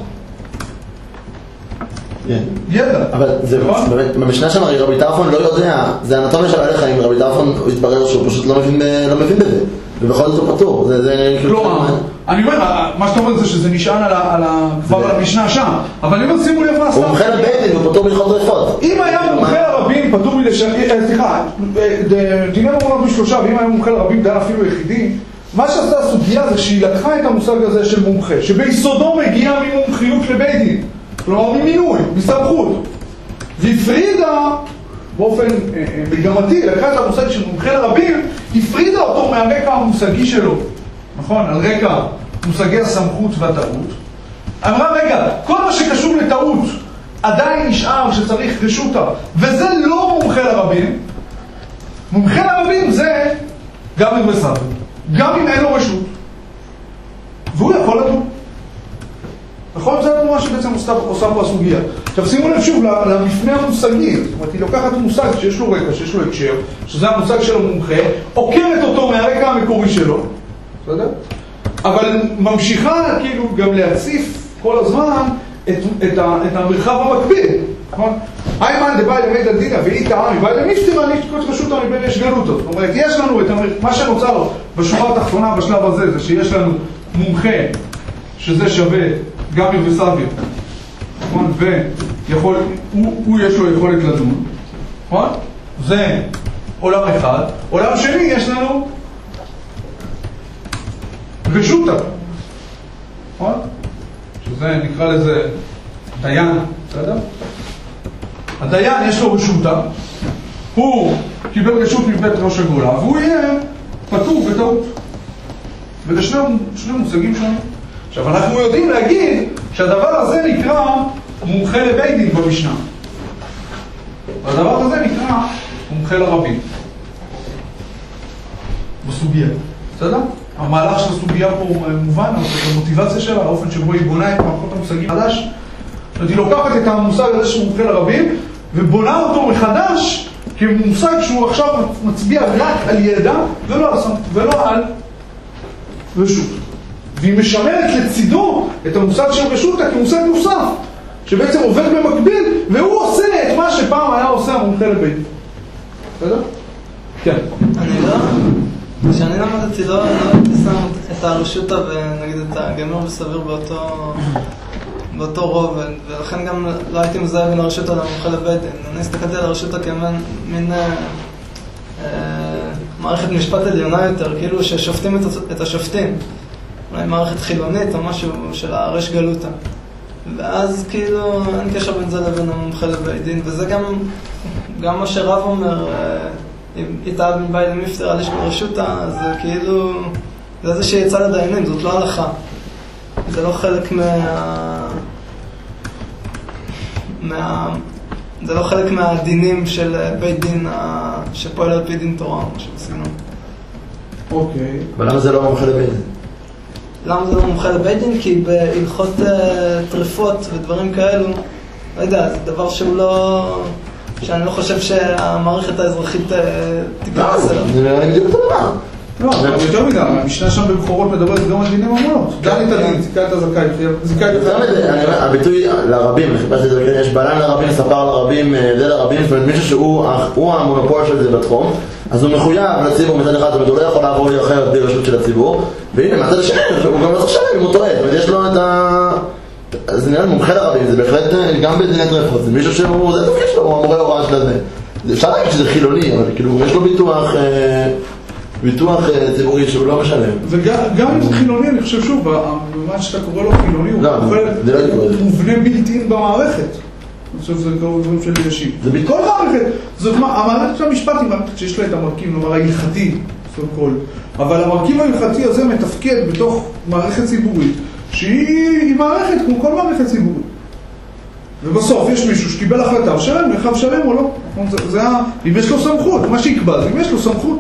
ידע. אבל זה באמת, במשנה שם הרי רבי טרפון לא יודע, זה אנטומיה של הלך חיים, רבי טרפון התברר שהוא פשוט לא מבין בזה, ובכל זאת הוא פטור. כלומר, אני אומר, מה שאתה אומר זה שזה נשען כבר על המשנה שם, אבל אני אומר, שימו לב מה עשה. הוא מומחה לבית דין, הוא פטור מלכות רפות. אם היה מומחה לרבים פטור מלשלם, סליחה, דיני ממונות בשלושה, ואם היה מומחה לרבים דיין אפילו יחידי, מה שעשתה הסוגיה זה שהיא לקחה את המושג הזה של מומחה, שביסודו מגיע ממומחיות לבית דין, כלומר ממינוי, מסמכות, והפרידה באופן מגמתי, לקחה את המושג של מומחה לרבים, הפרידה אותו מהרקע המושגי שלו, נכון? על רקע מושגי הסמכות והטעות. אמרה, רגע, כל מה שקשור לטעות עדיין נשאר שצריך רשותה, וזה לא מומחה לרבים. מומחה לרבים זה גם אם בסדר, גם אם אין לו רשות, והוא יכול לדון. נכון? זו התנועה שבעצם עושה פה הסוגיה. עכשיו שימו לב שוב למפנה המושגי, זאת אומרת, היא לוקחת מושג שיש לו רקע, שיש לו הקשר, שזה המושג של המומחה, עוקרת אותו מהרקע המקורי שלו, בסדר? אבל ממשיכה כאילו גם להציף כל הזמן את, את, ה, את המרחב המקביל, נכון? היימן דבאי למד הדינא ואי טעמי, באי למיפתירה נשקוט רשותא מבין יש גלותא. זאת אומרת, יש לנו את המר... מה שנוצר בשורה התחתונה בשלב הזה, זה שיש לנו מומחה, שזה שווה גמיר וסביר, נכון? ויכול, הוא, הוא יש לו יכולת לדון, נכון? זה עולם אחד. עולם שני יש לנו רשותא, נכון? שזה נקרא לזה דיין, בסדר? הדיין יש לו רשותא, הוא קיבל רשות מבית ראש הגולה, והוא יהיה פטור בטעות. ולשני שני מושגים שונים. עכשיו, אנחנו יודעים להגיד שהדבר הזה נקרא מומחה לבית דין במשנה. והדבר הזה נקרא מומחה לרבים. בסוגיה. בסדר? המהלך של הסוגיה פה הוא מובן, אבל המוטיבציה שלה, האופן שבו היא בונה את מערכות המושגים חדש. זאת אומרת, היא לוקחת את המושג הזה של מומחה לרבים, ובונה אותו מחדש כמושג שהוא עכשיו מצביע רק על ידע ולא על, ולא על רשות. והיא משמרת לצידו את המושג של רשות כמושג נוסף, שבעצם עובד במקביל, והוא עושה את מה שפעם היה עושה המומחה לבית. בסדר? כן. אני לא... כשאני למדתי לא הייתי שם את הרשותא ונגיד את הגמר וסביר באותו... באותו רובד, ולכן גם לא הייתי מזהה בין הרשותא למומחה לבית דין. אני הסתכלתי על הרשותא כמין אה, אה, מערכת משפט עליונה יותר, כאילו ששופטים את, את השופטים. אולי מערכת חילונית או משהו של הרש גלותא. ואז כאילו אין קשר בין זה לבין המומחה לבית דין, וזה גם, גם מה שרב אומר, אם התאהב מבית למפטר על איש ברשותא, זה כאילו, זה איזה שיצא לדיינים, זאת לא הלכה. זה לא חלק מה... מה... זה לא חלק מהדינים של בית דין שפועל על פי דין תורה, או משהו בסגנון. אוקיי. אבל למה זה לא מומחה לבית דין? למה זה לא מומחה לבית דין? כי בהלכות טרפות ודברים כאלו, לא יודע, זה דבר שהוא לא... שאני לא חושב שהמערכת האזרחית תיכנס אליו. זה בדיוק אותו דבר. לא, אבל יותר מדי, המשנה שם במקורות מדברת גם על דיני ממונות. דן את הדין, זיקה את הזכאי, זיקה את הזכאי. הביטוי לרבים, אני חיפשתי את זה, יש בעלן לרבים, ספר לרבים, זה לרבים, זאת אומרת מישהו שהוא המונופול של זה בתחום, אז הוא מחויב לציבור מצד אחד, זאת אומרת הוא לא יכול לעבור לי אחרת בלי רשות של הציבור, והנה מהצד השני, הוא גם לא צריך שלם אם הוא טועה, זאת אומרת יש לו את ה... זה נראה מומחה לרבים, זה בהחלט גם בדיני טרפות, זה מישהו שהוא, זה התפקיד שלו, הוא המורה הוראה של הזה. אפשר להגיד שזה חילוני, אבל כאילו יש לו ביטוח ביטוח ציבורי שהוא לא משלם. וגם אם זה חילוני, אני חושב שוב, במה שאתה קורא לו חילוני, הוא מובנה בלתי במערכת. אני חושב שזה קרוב דברים של ישים. זה בכל מערכת. זאת אומרת, המערכת של המשפט היא מערכת שיש לה את המרכיב, נאמר, ההלכתי, אבל המרכיב ההלכתי הזה מתפקד בתוך מערכת ציבורית, שהיא מערכת כמו כל מערכת ציבורית. ובסוף יש מישהו שקיבל החלטה, הוא שלם, מרחב שלם או לא. זה היה, אם יש לו סמכות, מה שיקבע זה אם יש לו סמכות.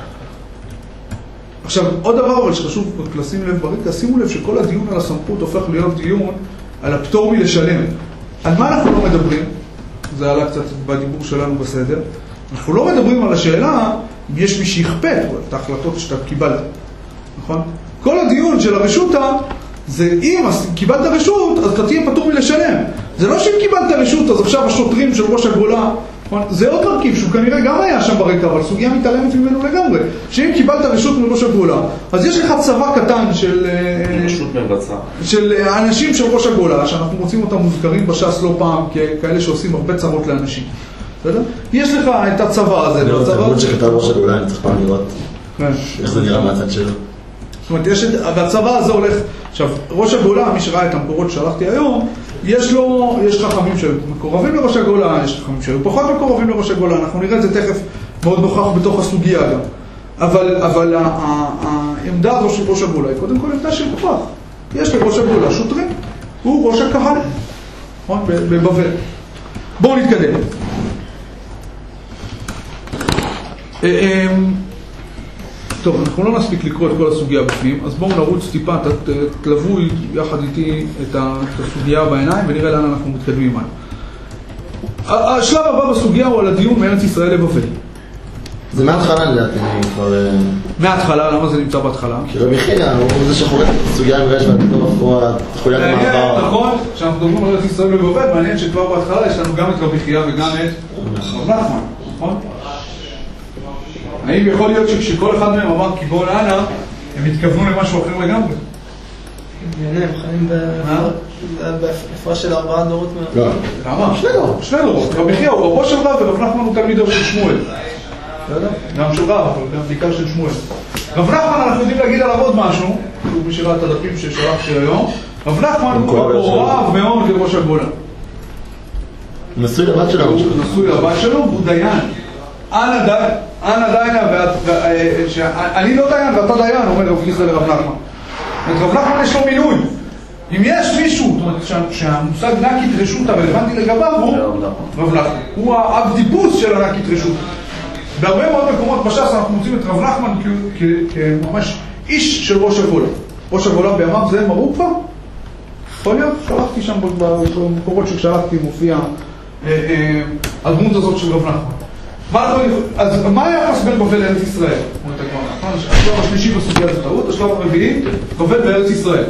עכשיו, עוד דבר אבל שחשוב לשים לב ברקע, שימו לב שכל הדיון על הסמכות הופך להיות דיון על הפטור מלשלם. על מה אנחנו לא מדברים? זה עלה קצת בדיבור שלנו בסדר. אנחנו לא מדברים על השאלה אם יש מי שיכפת את ההחלטות שאתה קיבלת. נכון? כל הדיון של הרשותא זה אם קיבלת רשות, אז אתה תהיה פטור מלשלם. זה לא שאם קיבלת רשות, אז עכשיו השוטרים של ראש הגולה, זה עוד מרכיב שהוא כנראה גם היה שם ברקע, אבל סוגיה מתעלמת ממנו לגמרי. שאם קיבלת רשות מראש הגולה, אז יש לך צבא קטן של... רשות מבצע. של אנשים של ראש הגולה, שאנחנו מוצאים אותם מוזכרים בש"ס לא פעם, כאלה שעושים הרבה צרות לאנשים. בסדר? יש לך את הצבא הזה. אני רוצה דמות שכתב ראש הגולה, אני צריך פעם לראות איך זה נראה מהצד שלו. זאת אומרת, יש, והצבא הזה הולך, עכשיו, ראש הגולה, מי שראה את המקורות ששלחתי היום, יש לו, יש חכמים שהיו מקורבים לראש הגולה, יש חכמים שהיו פחות מקורבים לראש הגולה, אנחנו נראה את זה תכף מאוד נוכח בתוך הסוגיה גם. אבל, אבל העמדה הזו של ראש הגולה היא קודם כל עמדה של כוח. יש לראש הגולה שוטרים, הוא ראש הקהל, נכון? בבבל. בואו נתקדם. טוב, אנחנו לא נספיק לקרוא את כל הסוגיה בפנים, אז בואו נרוץ טיפה, תלוו יחד איתי את הסוגיה בעיניים ונראה לאן אנחנו מתקדמים עליו. השלב הבא בסוגיה הוא על הדיון מארץ ישראל לבבל. זה מההתחלה לדעתי, אני כבר... מההתחלה, למה זה נמצא בהתחלה? כי רבי חייא, הוא זה שחורט את הסוגיה עם רש והטוב, הוא חוליית המעבר. נכון, כשאנחנו מדברים על ארץ ישראל לבבל, מעניין שכבר בהתחלה יש לנו גם את רבי חייא וגם את רב נחמן, נכון? האם יכול להיות שכשכל אחד מהם אמר כגון אנה, הם התכוונו למשהו אחר לגמרי? מעניין, הם חיים בהפרש של ארבעה דורות. לא. למה? שני דורות. שני דורות. רבי חייא הוא רבו של רב ורב נחמן הוא תלמידו של שמואל. גם של רב, אבל גם בעיקר של שמואל. רב נחמן אנחנו יודעים להגיד עליו עוד משהו, הוא משירה את הדפים ששלחתי היום. רב נחמן הוא מקורב מאוד לראש הגולה. נשוי לבת שלו. נשוי לבת שלו, הוא דיין. אנא דיין, אנא דיינה, אני לא דיין ואתה דיין, אומר רב חיסדא לרב נחמן. רב נחמן יש לו מינוי. אם יש מישהו, זאת אומרת שהמושג נקית רשות הרלוונטי לגביו הוא רב נחמן. הוא האבדיפוס של הנקית רשות. בהרבה מאוד מקומות בש"ס אנחנו מוצאים את רב נחמן כממש איש של ראש הגולה. ראש הגולה בימיו זה מרור כבר? יכול להיות? שלחתי שם במקורות ששלחתי מופיע הדמות הזאת של רב נחמן. אז מה היחס בין בבל לארץ ישראל? השלב השלישי בסוגיה זה טעות, השלב הרביעי בבל בארץ ישראל.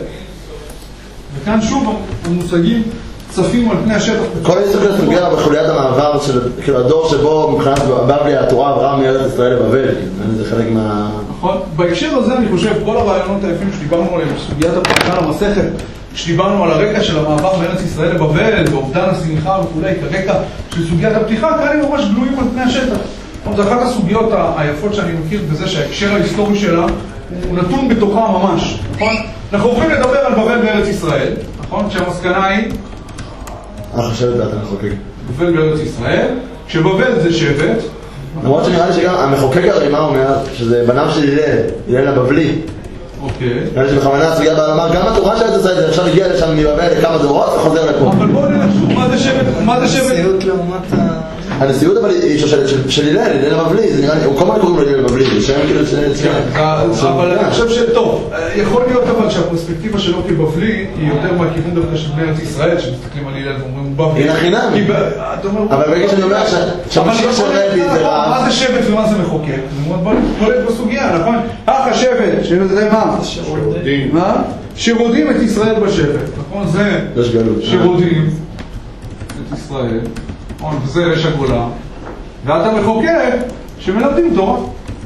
וכאן שוב המושגים צפים על פני השטח. כל העיסוק לסוגיה בחוליית המעבר של כאילו הדור שבו מבחינת בבלי התורה עברה מארץ ישראל לבבל, זה חלק מה... נכון. בהקשר הזה אני חושב כל הרעיונות היפים שדיברנו עליהם בסוגיית הפתיחה למסכת, כשדיברנו על הרקע של המעבר מארץ ישראל לבבל ואובדן השמחה וכולי כרקע של סוגיית הפתיחה, כאן הם ממש גלויים על פני השטח. זו אחת הסוגיות היפות שאני מכיר בזה שההקשר ההיסטורי שלה הוא נתון בתוכה ממש, נכון? אנחנו הולכים לדבר על בבל בארץ ישראל, נכון? שהמסקנה היא החשבת דעת המחוקק. בבל בארץ ישראל, שבבל זה שבט. למרות שנראה לי שגם המחוקק הרי מה אומר, שזה בניו של הלל, הלל הבבלי. אוקיי. נראה לי שבכוונה הסוגיה בא לומר, גם התורה של ארץ ישראל זה עכשיו הגיע לשם מבבל לכמה דורות וחוזר לפה. אבל בואו נראה שוב, מה זה שבט? מה זה שבט? נשיאות לעומת ה... הנשיאות אבל היא שושלת של הלל, הלל הבבלי, זה נראה לי, הוא כל מה קוראים לו הלל הבבלי, זה שם כאילו של... אבל אני חושב שטוב, יכול להיות אבל שהפרספקטיבה שלו כבבלי היא יותר מהכיוון דווקא של בני ארץ ישראל, שמסתכלים על הלל ואומרים הוא בבלי. הנה חינם. אבל ברגע שאני אומר שהמשיך של רבי זה רע... מה זה שבט ומה זה מחוקק? זה מאוד בולט בסוגיה, נכון? אך השבט, שבט זה מה? שירודים. מה? שירודים את ישראל בשבט, נכון? זה שירודים את ישראל. וזה רש הגולה, ואתה מחוקק שמלמדים תורה.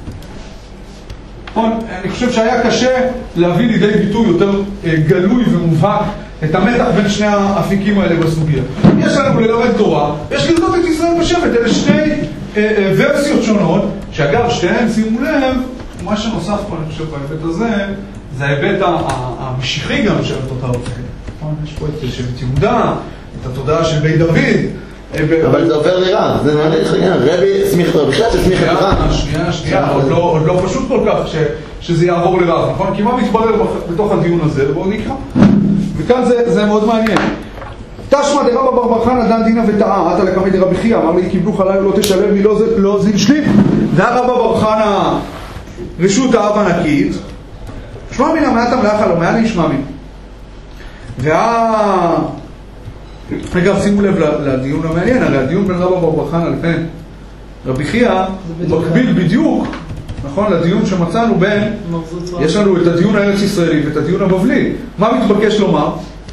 אני חושב שהיה קשה להביא לידי ביטוי יותר גלוי ומובהק את המתח בין שני האפיקים האלה בסוגיה. יש לנו ללמד תורה, יש לרדות את ישראל בשבט, אלה שני ורסיות שונות, שאגב שתיהן, שימו לב, מה שנוסף פה אני חושב בהיבט הזה, זה ההיבט המשיחי גם של התודעה. יש פה את שבט יהודה, את התודעה של בית דוד, אבל זה עובר לרע, זה נראה לי חגיעה, רבי סמיך את רבי חד שסמיך את רע. שנייה, שנייה, עוד לא פשוט כל כך שזה יעבור לרע, נכון? כי מה מתברר בתוך הדיון הזה? בואו נקרא. וכאן זה מאוד מעניין. תשמע דרבא בר בר חנא דן דינא וטעה, עתה לקמא דרבי חייא, אמר לי קיבלו חלאי ולא תשלם לי לא זין שליף. דרבא בר חנא רשות האב ענקית, שמע מן המעט המלאכה לא מעל נשמע מן. וה... אגב, שימו לב לדיון המעניין, הרי הדיון בין רבא בר בר חנא לבין רבי חייא מקביל בדיוק, נכון, לדיון שמצאנו בין, יש לנו את הדיון הארץ ישראלי ואת הדיון הבבלי. מה מתבקש לומר?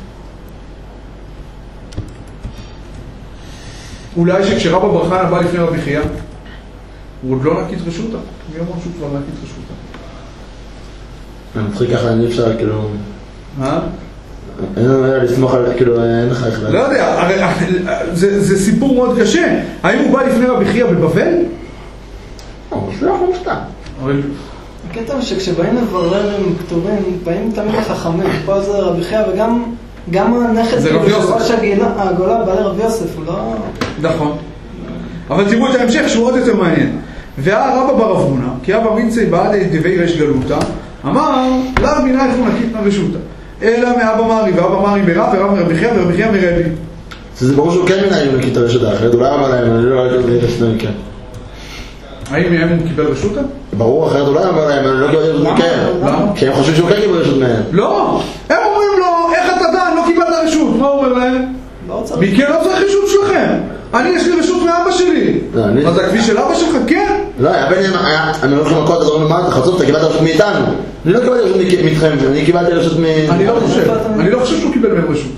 אולי שכשרבא בר חנא בא לפני רבי חייא, הוא עוד לא נקית רשותא, מי אמר שהוא כבר נקית רשותא? אני מתחיל ככה, אני אפשר כאילו... מה? אין לנו היה לסמוך על, כאילו, אין לך איך... לא יודע, זה סיפור מאוד קשה. האם הוא בא לפני רבי חייא בבבל? לא, זה לא מופתע. הקטע הוא שכשבאים לברר עם כתובים, באים תמיד לחכמים. פה זה רבי חייא וגם הנכד של ראש הגולה בא לרבי יוסף, הוא לא... נכון. אבל תראו את ההמשך שהוא עוד יותר מעניין. והרבא בר אברונה, כי אבא מינצי בעד דבי ריש גלותא, אמר, לאו מנייך הוא נקית מרשותא. אלא מאבא מרי, ואבא מרי מרב, ורב מרבי חייא, ורבי חייא מרבי. זה ברור שהוא כן מנהל נקית הרשות האחרת, אולי אמר להם, אני לא יודע את השניים, כן. האם מהם הוא קיבל רשותה? ברור, אחרת הוא לא אומר להם, אני לא קיבלתי רשות מכם. כי הם חושבים שהוא כן קיבל רשות מהם. לא! הם אומרים לו, איך אתה דן? לא קיבלת רשות. מה הוא אומר להם? מכן לא צריך רשות שלכם. אני, יש לי רשות מאבא שלי. אז הכביש של אבא שלך, כן? לא, היה בין אני אומר לכם מכות, אז אומרים מה, חצוף, אתה קיבלת רשות מאיתנו. אני לא קיבלתי רשות מכם, אני קיבלתי רשות מ... אני לא חושב, אני לא חושב שהוא קיבל מהם רשות.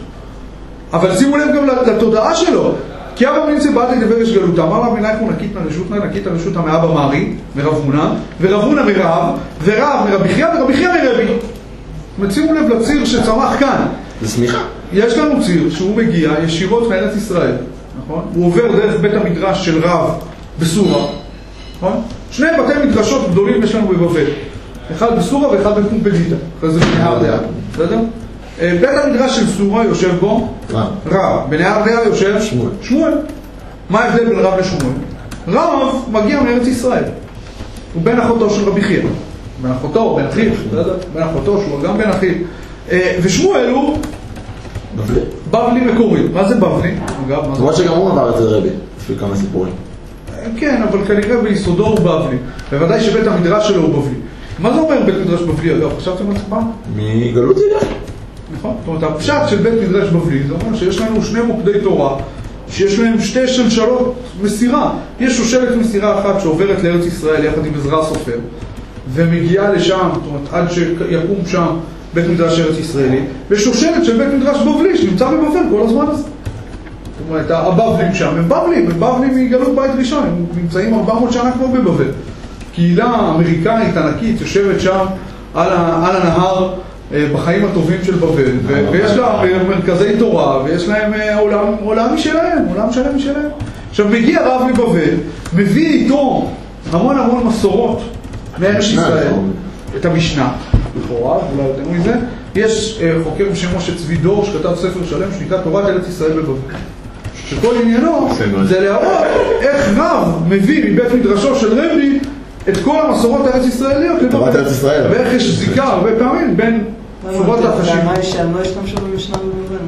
אבל שימו לב גם לתודעה שלו. כי אבא מנצה בעד לדבר יש גלותה, אמר לה מנחו נקית מהרשות, נקית הרשות מאבא מרי, מרב הונה, ורב הונה מרב, ורב מרבי חייא, ורבי חייא מרבי. שימו לב לציר שצמח כאן. זה סמיכה. יש לנו ציר שהוא מגיע ישירות מארץ ישראל, נכון? הוא עובר דרך בית המדרש של רב בסורה, נכון? שני בתי מדרשות גדולים יש לנו בבבל. אחד בסורה ואחד בפומפדיטה. אחרי זה בנהר דעה, בסדר? בית המדרש של סורה יושב בו רב. בנהר דעה יושב שמואל. שמואל. מה ההבדל בין רב לשמואל? רב מגיע מארץ ישראל. הוא בן אחותו של רבי חייא. בן אחותו, בן אחיו, בסדר? בן אחותו שהוא גם בן אחיו. ושמואל הוא בבלי. בבלי מקורי. מה זה בבלי? זאת שגם הוא עבר את זה רבי, לפי כמה סיפורים. כן, אבל כנראה ביסודו הוא בבלי. בוודאי שבית המדרש שלו הוא בבלי. מה זה אומר בית מדרש בבלי? אגב, חשבתם על זה פעם? מגלות זה גם. נכון? זאת אומרת, הפשט של בית מדרש בבלי, זה אומר שיש לנו שני מוקדי תורה, שיש להם שתי שלשלות מסירה. יש שושלת מסירה אחת שעוברת לארץ ישראל יחד עם עזרא הסופר, ומגיעה לשם, זאת אומרת, עד שיקום שם בית מדרש ארץ ישראלי, ושושלת של בית מדרש בבלי, שנמצא בבבל כל הזמן הזה. זאת אומרת, הבבלים שם הם בבלים, הם בבלים מגלות בית ראשון, הם נמצאים ארבע מאות שנה כמו בבבל. קהילה אמריקאית ענקית יושבת שם על, ה, על הנהר בחיים הטובים של בבל, ו- ויש לה מרכזי תורה, ויש להם עולם, עולם משלהם, עולם שלם משלהם. עכשיו מגיע רב מבבל, מביא איתו המון המון מסורות מארץ ישראל, את המשנה, לכאורה, אולי יותר מזה. יש חוקר בשם משה צבי דור שכתב ספר שלם שנקרא תורת ארץ ישראל בבבל. שכל עניינו זה להראות איך רב מביא מבית מדרשו של רבי את כל המסורות הארץ ישראליות לבבל. ואיך יש זיקה הרבה פעמים בין שורות החשיב. מה יש שם? לא השתמשו במשנה בבבל?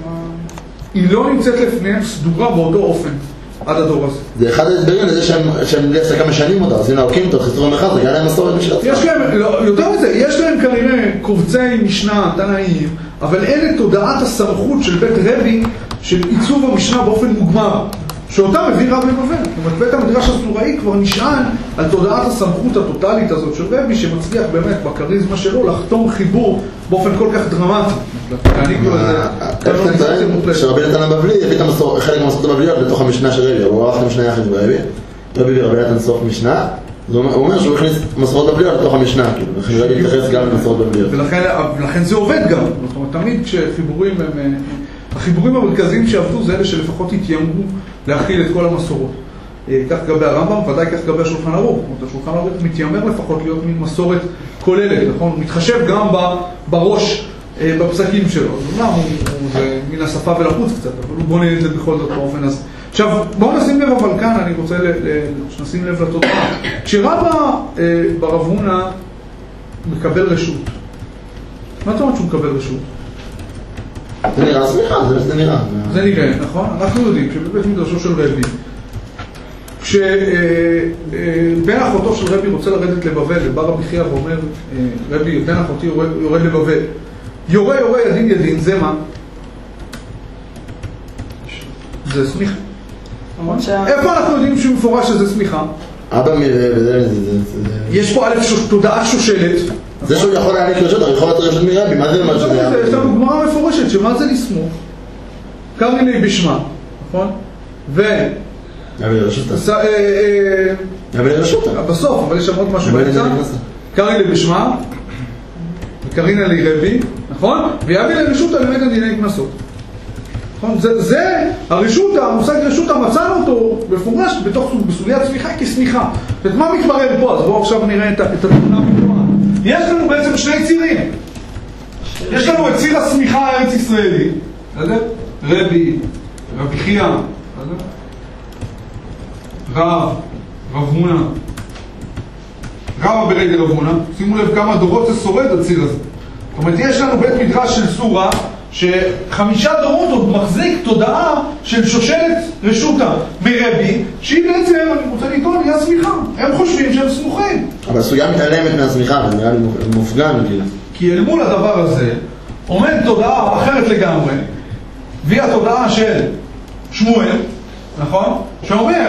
היא לא נמצאת לפניהם סדורה באותו אופן עד הדור הזה. זה אחד ההסברים לזה שהם בלי הפסקה משנים אותה, אז הנה הולכים אותו, חיסורים אחד, זה להם מסורת משל עצמם. יש להם, יותר מזה, יש להם כנראה קובצי משנה, תנאיים, אבל אין את תודעת הסמכות של בית רבי של עיצוב המשנה באופן מוגמר, שאותה מביא רב לבבל. זאת אומרת, בית המדרש הסוראי כבר נשען על תודעת הסמכות הטוטלית הזאת של רבי, שמצליח באמת בקריזמה שלו לחתום חיבור באופן כל כך דרמטי. להעניק לו איזה... איך אתם טוען שרבי נתן הבבלי הביא את חלק מהמסורות הבבליות לתוך המשנה של רבי, הוא ערך את המשנה יחד ברבי, רבי ורבי נתן סוף משנה, הוא אומר שהוא הכניס מסורות בבליות לתוך המשנה, כאילו, רבי יתייחס גם למסורות בבליות. ולכן זה עובד גם, זאת אומרת, תמיד כשחיבורים הם... החיבורים המרכזיים שעבדו זה אלה שלפחות התיימרו להכיל את כל המסורות. כך גבי הרמב"ם, ודאי כך גבי השולחן ערוך. זאת אומרת, השולחן ערוך מתיימר לפחות להיות מין מסורת כוללת, נכון? הוא מתחשב גם בראש, בפסקים שלו. אז אומנם הוא זה מן השפה ולחוץ קצת, אבל הוא בונה את זה בכל זאת באופן הזה. עכשיו, בואו נשים לב אבל כאן, אני רוצה שנשים לב לתודעה. כשרבא ברב הונא מקבל רשות, מה זאת אומרת שהוא מקבל רשות? זה נראה סמיכה, זה נראה. זה נראה, נכון? אנחנו יודעים שבבית מדרשו של רבי, כשבן אחותו של רבי רוצה לרדת לבבל, ובא רבי חייא ואומר, רבי, בן אחותי יורד לבבל. יורה, יורה, ידין, ידין, זה מה? זה סמיכה. איפה אנחנו יודעים שהוא מפורש שזה סמיכה? אבא מזה, יש פה א' תודעת שושלת. זה שהוא יכול להעניק רשות, הוא יכול לתת רשות מרבי, מה זה מה שזה היה? יש לנו גמרא מפורשת, שמה זה לסמוך? קרני לי בשמה, נכון? ו... אבל לרשותה. אבל לרשותה. בסוף, אבל יש שם עוד משהו באמצע. קרני לי בשמה, וקרינה לי רבי, נכון? ויביא לרשותה למד דיני קנסות. נכון? זה, הרשותה, המושג רשותה, מצאנו אותו בפורש בתוך בסוליית סמיכה כסמיכה. ואת מה מתברר פה? אז בואו עכשיו נראה את התמונה המקומה. יש לנו בעצם שני צירים. יש לנו את ציר הסמיכה הארץ ישראלי, רבי, רבי חייא, רב, רב הונא, רבא ברגל רב הונא. שימו לב כמה דורות זה שורד הציר הזה. זאת אומרת, יש לנו בית מדרש של סורה, שחמישה דורות עוד מחזיק תודעה של שושלת רשותא מרבי, שהיא בעצם, אני רוצה לטעון, היא הסמיכה. הם חושבים שהם סמוכים. אבל הסוגיה מתעלמת מהסמיכה, זה נראה לי מופגן כאילו. כי אל מול הדבר הזה עומד תודעה אחרת לגמרי, והיא התודעה של שמואל, נכון? שאומר,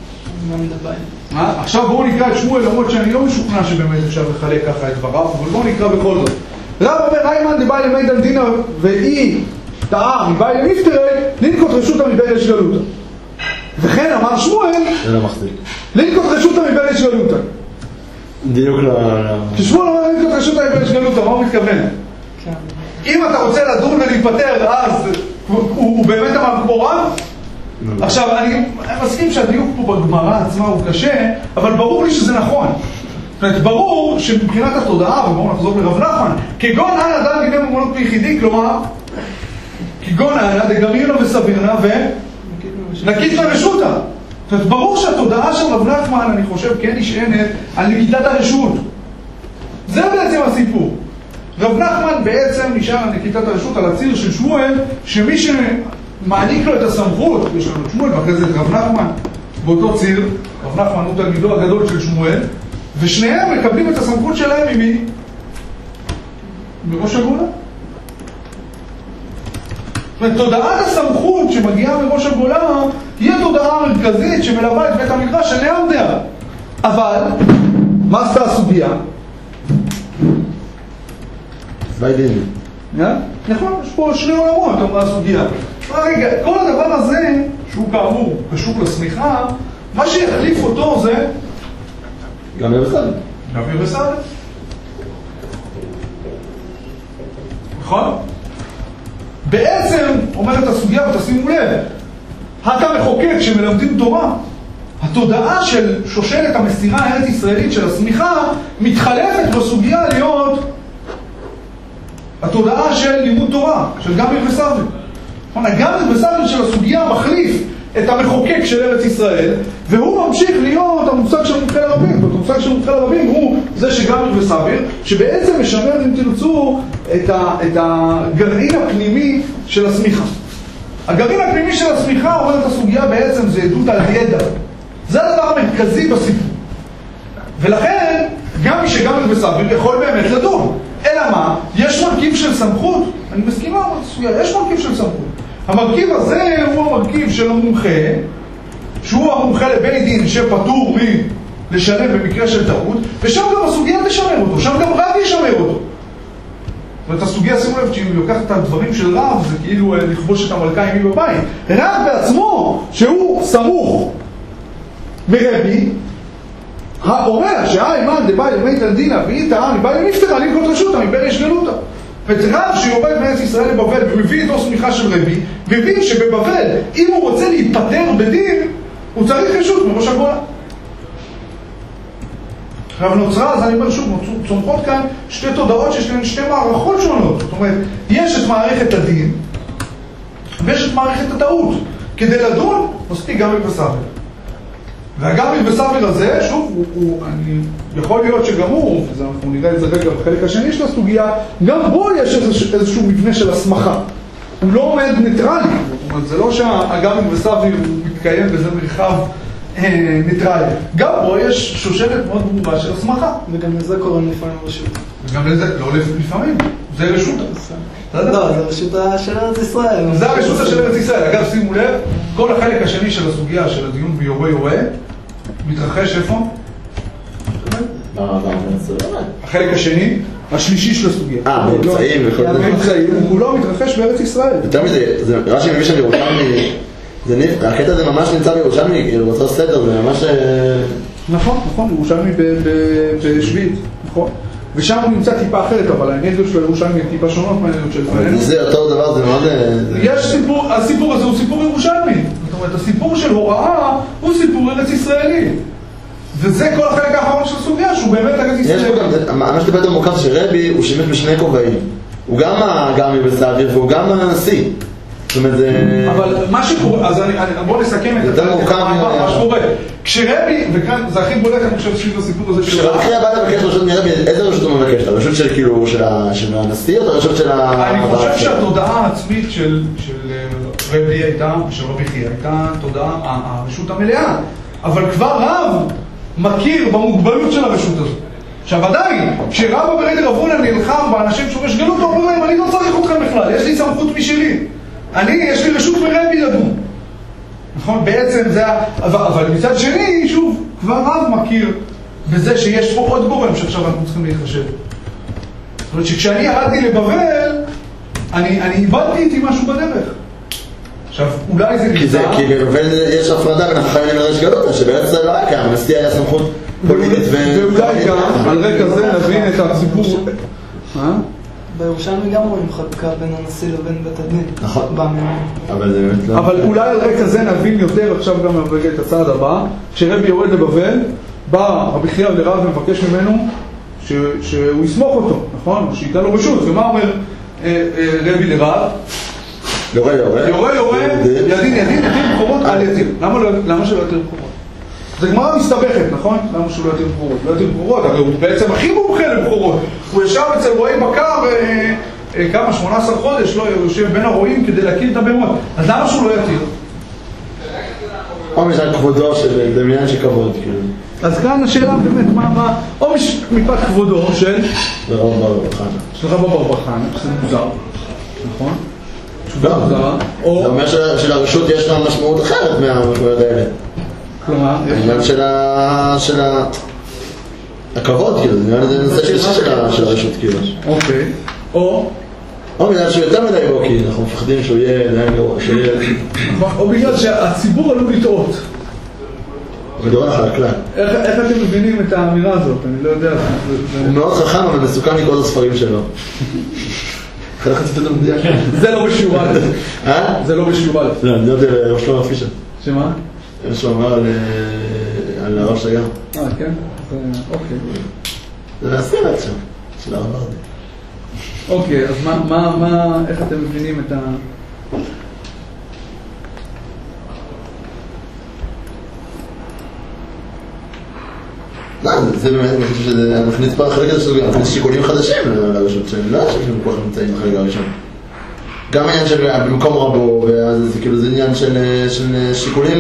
עכשיו בואו נקרא את שמואל, למרות שאני לא משוכנע שבאמת אפשר לחלק ככה את דבריו, אבל בואו נקרא בכל זאת. רב אומר, איימן דבאי למי דנדינה ואי טעה מבאי למפטרי, לנקוט רשותא מבארץ גלותא. וכן אמר שמואל, זה לא מחזיק. לנקוט רשותא מבארץ גלותא. דיוק לא... כששמואל אומר לנקוט רשותא מבארץ גלותא, מה הוא מתכוון? אם אתה רוצה לדון ולהיפטר, אז הוא באמת אמר כמו רב? עכשיו, אני מסכים שהדיוק פה בגמרא עצמה הוא קשה, אבל ברור לי שזה נכון. זאת אומרת, ברור שמבחינת התודעה, ובואו נחזור לרב נחמן, כגון אנא דן גידם ומונות ביחידי, כלומר, כגון אנא דגמירנה וסבירנה ונקיט לרשותא. זאת אומרת, ברור שהתודעה של רב נחמן, אני חושב, כן נשענת על נקיטת הרשות. זה בעצם הסיפור. רב נחמן בעצם נשען על נקיטת הרשות, על הציר של שמואל, שמי שמעניק לו את הסמכות, יש לנו את שמואל ואחרי זה את רב נחמן, באותו ציר, רב נחמן הוא תלמידו הגדול של שמואל, ושניהם מקבלים את הסמכות שלהם ממי? מראש הגולה. ותודעת הסמכות שמגיעה מראש הגולה היא התודעה המרכזית שמלווה את בית המדרש של נאמדיה. אבל, מה עשתה הסוגיה? ביידין. נכון, יש פה שני עולמות, אמרה הסוגיה. רגע, כל הדבר הזה, שהוא כאמור קשור לסמיכה, מה שיחליף אותו זה גם ירסדת. גם ירסדת. נכון? בעצם, אומרת הסוגיה, ותשימו לב, אתה מחוקק שמלמדים תורה, התודעה של שושלת המסירה הארץ ישראלית של הסמיכה מתחלפת בסוגיה להיות התודעה של לימוד תורה, של גמר וסבל. הגמר וסבל של הסוגיה מחליף את המחוקק של ארץ ישראל, והוא ממשיך להיות המושג של מומחה לרבים. המושג של מומחה לרבים הוא זה שגמר וסבל, שבעצם משמר, אם תרצו, את, ה, את הגרעין הפנימי של הסמיכה. הגרעין הפנימי של הסמיכה, אומרת הסוגיה בעצם, זה עדות על הידע. זה הדבר המרכזי בסיפור. ולכן, גם מי שגמר וסבל יכול באמת לדון. אלא מה? יש מרכיב של סמכות, אני מסכימה, יש מרכיב של סמכות. המרכיב הזה הוא המרכיב של המומחה, שהוא המומחה לבית דין שפטור מלשלם במקרה של טעות, ושם גם הסוגיה תשמר אותו, שם גם רב ישמר אותו. זאת אומרת, הסוגיה, שימו לב, שאם לוקח את הדברים של רב, זה כאילו לכבוש את המלכה עם מי בבית. רב בעצמו, שהוא סמוך מרבי, אומר שהאימן דבאי למי תנדינה ואי טעה מבאי למפטרה לנקוט רשותא מבארץ גלותא. ורב שיורד מארץ ישראל לבבל ומביא איתו סמיכה של רבי, מבין שבבבל, אם הוא רוצה להיפטר בדין, הוא צריך רשות מראש הגולה. עכשיו נוצרה, אז אני אומר שוב, צומחות כאן שתי תודעות שיש להן שתי מערכות שונות. זאת אומרת, יש את מערכת הדין ויש את מערכת הטעות. כדי לדון, מספיק גם בסבל. והגם בסבל הזה, שוב, הוא, הוא, אני, יכול להיות שגם הוא, אנחנו נראה את זה רגע בחלק השני של הסוגיה, גם בו יש איזוש, איזשהו מבנה של הסמכה. הוא לא עומד ניטרלי, זאת אומרת, זה לא שהגם בסבל מתקיים וזה מרחב אה, ניטרלי. גם בו יש שושלת מאוד ברורה של הסמכה. וגם לזה קוראים לפעמים רשות. וגם לזה, לא לפעמים, זה רשות. לא, זה רשות של ארץ ישראל. זה הרשות של ארץ ישראל. אגב, שימו לב, כל החלק השני של הסוגיה של הדיון ביורה יורה, מתרחש איפה? החלק השני, השלישי של הסוגיה. אה, באמצעים וכל זה. באמצעים, הוא לא מתרחש בארץ ישראל. יותר מזה, רש"י מביא שם ירושלמי, הקטע הזה ממש נמצא בירושלמי, באותו סדר, זה ממש... נכון, נכון, ירושלמי בשביעית, נכון. ושם הוא נמצא טיפה אחרת, אבל האנרגיות של ירושלמי הן טיפה שונות מהאנרגיות של פנינו. זה אותו דבר, זה מאוד... יש סיפור, הסיפור הזה הוא סיפור ירושלמי. זאת אומרת, הסיפור של הוראה הוא סיפור ארץ ישראלי. וזה כל החלק האחרון של הסוגיה, שהוא באמת ארץ ישראלי. מה שאתה פתאום מוכר שרבי הוא שימש בשני כובעים. הוא גם הגמי בסביר והוא גם הנשיא. זאת זאת אומרת, זה... אבל מה שקורה, אז בואו נסכם את זה יותר מורכב מה שקורה. כשרבי, וכאן זה הכי בולט, אני חושב שיש לסיפור הזה של... כשרבי חייא בא לבקש רשות מרבי, איזה רשות הוא מבקש? הרשות של כאילו, של הנשיא או את הרשות של ה... אני חושב שהתודעה העצמית של רבי הייתה, של רבי חייא הייתה תודעה, הרשות המלאה. אבל כבר רב מכיר במוגבלות של הרשות הזאת. עכשיו עדיין, כשרבא ברגע רבונה נלחם באנשים שורש גלות, הוא אומר להם, אני לא צריך אתכם בכלל, יש לי סמכות משלי. אני, יש לי רשות מרבי לדון. נכון? בעצם זה ה... אבל מצד שני, שוב, כבר רב מכיר בזה שיש פה עוד גורם שעכשיו אנחנו צריכים להתחשב. זאת אומרת שכשאני ירדתי לבבל, אני, אני איבדתי איתי משהו בדרך. עכשיו, אולי זה כי זה, כי בבבל יש הפרדה בין החכמים לראש גלות, שבארץ ישראל לא היה קיים, הנשיא היה סמכות פוליטית ו... ואולי גם, על רקע זה נבין את הסיפור... אה? בירושלמי גם רואים חלוקה בין הנשיא לבין בית הדין. נכון. במאמן. אבל זה באמת לא... אבל אולי על רקע זה נבין יותר עכשיו גם רגע את הצעד הבא. כשרבי יורד לבבל, בא רבי חייא לרב ומבקש ממנו ש... שהוא יסמוך אותו, נכון? שייתן לו רשות. ומה אומר אה, אה, רבי לרב? יורה יורה. יורה יורה, ידין ידין, ידין בחורות על ידין. למה לא, למה שלא יתיר בחורות? זה גמרא מסתבכת, נכון? למה שהוא לא יתיר בחורות? לא יתיר בחורות, אבל הוא בעצם הכי מומחה לבחורות. הוא ישב אצל רועי בקר כמה, שמונה עשר חודש, לא יושב בין הרועים כדי להקים את הבהמות. אז למה שהוא לא יתיר? או משל כבודו של דמיין שכבוד, כאילו. אז כאן השאלה באמת, מה, מה, או מפאת כבודו של... לרב בר חנה. של רב בר חנה, שזה מוזר, נכון? זה אומר שלרשות יש לה משמעות אחרת מהמשמעויות האלה. כלומר? העניין של הכבוד, כאילו, זה נושא שלישי של הרשות, כאילו. אוקיי. או? או בגלל שהוא יותר מדי בו, כי אנחנו מפחדים שהוא יהיה עדיין גרוע, שיהיה... או בגלל שהציבור עלול לטעות. ודורן אחר הכלל. איך אתם מבינים את האמירה הזאת? אני לא יודע. הוא מאוד חכם, אבל מסוכן לקרוא את הספרים שלו. זה לא בשיעור א'. אה? זה לא בשיעור א'. לא, אני יודע לראש שלמה פישר. שמה? שהוא אמר על הרב שגם. אה, כן? אוקיי. זה להסתרת שם, של הרב ורדי. אוקיי, אז מה, איך אתם מבינים את ה... לא, זה באמת, אני חושב שזה מכניס פה החלק הזה שזה מכניס שיקולים חדשים לרשות שהם לא שהם כל כך נמצאים בחלק הראשון. גם העניין של במקום רבו, וזה כאילו זה עניין של שיקולים.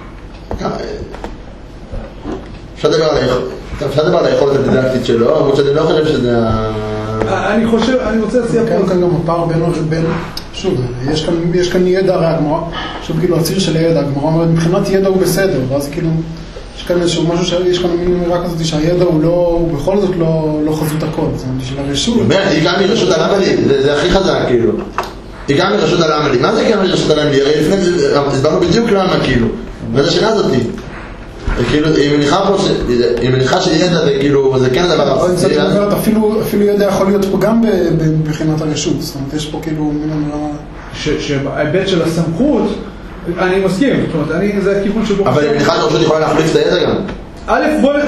אפשר לדבר על היכולת הדידקטית שלו, אבל שאני לא חושב שזה ה... אני חושב, אני רוצה להציע פה... כאן גם הפער בין... שוב, יש כאן ידע, הרי הגמרא, שוב כאילו הציר של הידע, הגמרא אומרת מבחינת ידע הוא בסדר, ואז כאילו... יש כאן איזשהו משהו שיש כאן מין אמירה כזאת שהידע הוא לא, הוא בכל זאת לא חזות הכל, זאת אומרת, של הרשות. באמת, היא גם מרשות הלמדי, זה הכי חזק, כאילו. היא גם מרשות הלמדי, מה זה גם מרשות הלמדי? הרי לפני זה, הסברנו בדיוק למה, כאילו. וזה השאלה הזאת היא. כאילו, היא מניחה פה, היא מניחה שידע זה כאילו, זה כן הדבר הבסיסי. זאת אומרת, אפילו ידע יכול להיות פה גם בבחינת הרשות, זאת אומרת, יש פה כאילו מין אמירה... שההיבט של הסמכות, אני מסכים, זאת אומרת, אני, זה הכיוון שבו... אבל אני מניחה שהרשות יכולה להחליף את הידע גם. א',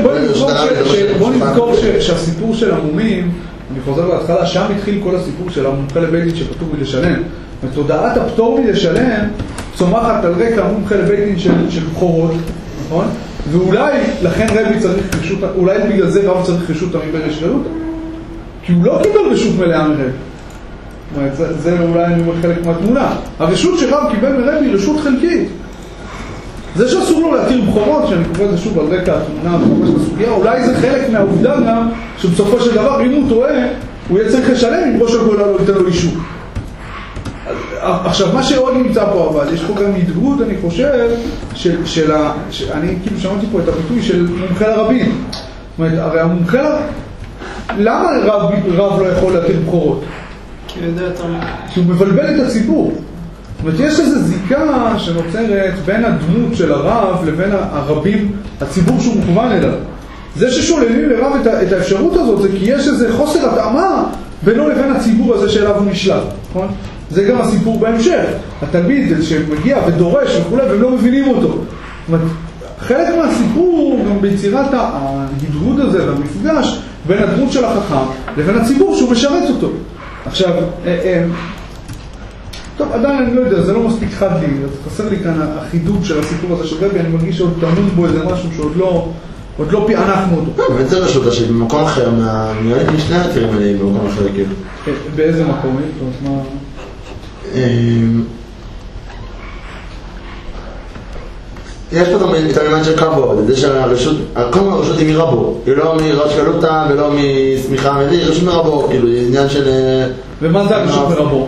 בוא נזכור שהסיפור של המומים, אני חוזר להתחלה, שם התחיל כל הסיפור של המומחה לבית דין שפטור מלשלם. ותודעת הפטור מלשלם צומחת על רקע המומחה לבית דין של בכורות, נכון? ואולי לכן רבי צריך רשות, אולי בגלל זה רב צריך רשות תמיד בריש גלות, כי הוא לא קיבל רשות מלאה מרבי. זאת אומרת, זה, זה אולי אני אומר חלק מהתמונה. הרשות שרב קיבל מרבי היא רשות חלקית. זה שאסור לו להתיר בכורות, שאני קורא את זה שוב על רקע התמונה המפורש בסוגיה, אולי זה חלק מהעובדה גם שבסופו של דבר, אם הוא טועה, הוא יהיה צריך לשלם אם ראש הגולה לא ייתן לו אישור. עכשיו, מה שעוד נמצא פה אבל, יש פה גם התגרות, אני חושב, של, של ה... ש... אני כאילו שמעתי פה את הביטוי של מומחה לרבים. זאת אומרת, הרי המומחה לרבים... למה רב, רב לא יכול להתיר בכורות? כי הוא יודע יותר מה. כי הוא מבלבל את הציבור. זאת אומרת, יש איזו זיקה שנוצרת בין הדמות של הרב לבין הרבים, הציבור שהוא מוכוון אליו. זה ששוללים לרב את, ה... את האפשרות הזאת, זה כי יש איזה חוסר התאמה בינו לבין הציבור הזה שאליו הוא נשלט. נכון? זה גם הסיפור בהמשך. התלמיד שמגיע ודורש וכולי, והם לא מבינים אותו. זאת אומרת, חלק מהסיפור גם ביצירת ההדרות הזה והמפגש בין הדמות של החכם לבין הציבור שהוא משרת אותו. עכשיו, טוב, עדיין אני לא יודע, זה לא מספיק חד לי, חסר לי כאן החידוד של הסיפור הזה של רבי, אני מרגיש שעוד תעמוד בו איזה משהו שעוד לא, עוד לא פענחנו אותו. ואין זה רשות השם, במקום אחר, נראה לי משני התירים האלה במקום אחר, כאילו. באיזה מקום? מה... יש פה את המימן של כבוד, זה שהרשות, כל מיני הרשות היא מרבו, היא לא מרשקלותה ולא מסמיכה עמדי, היא רשות מרבו, כאילו, היא עניין של... ומה זה הרשות מרבו?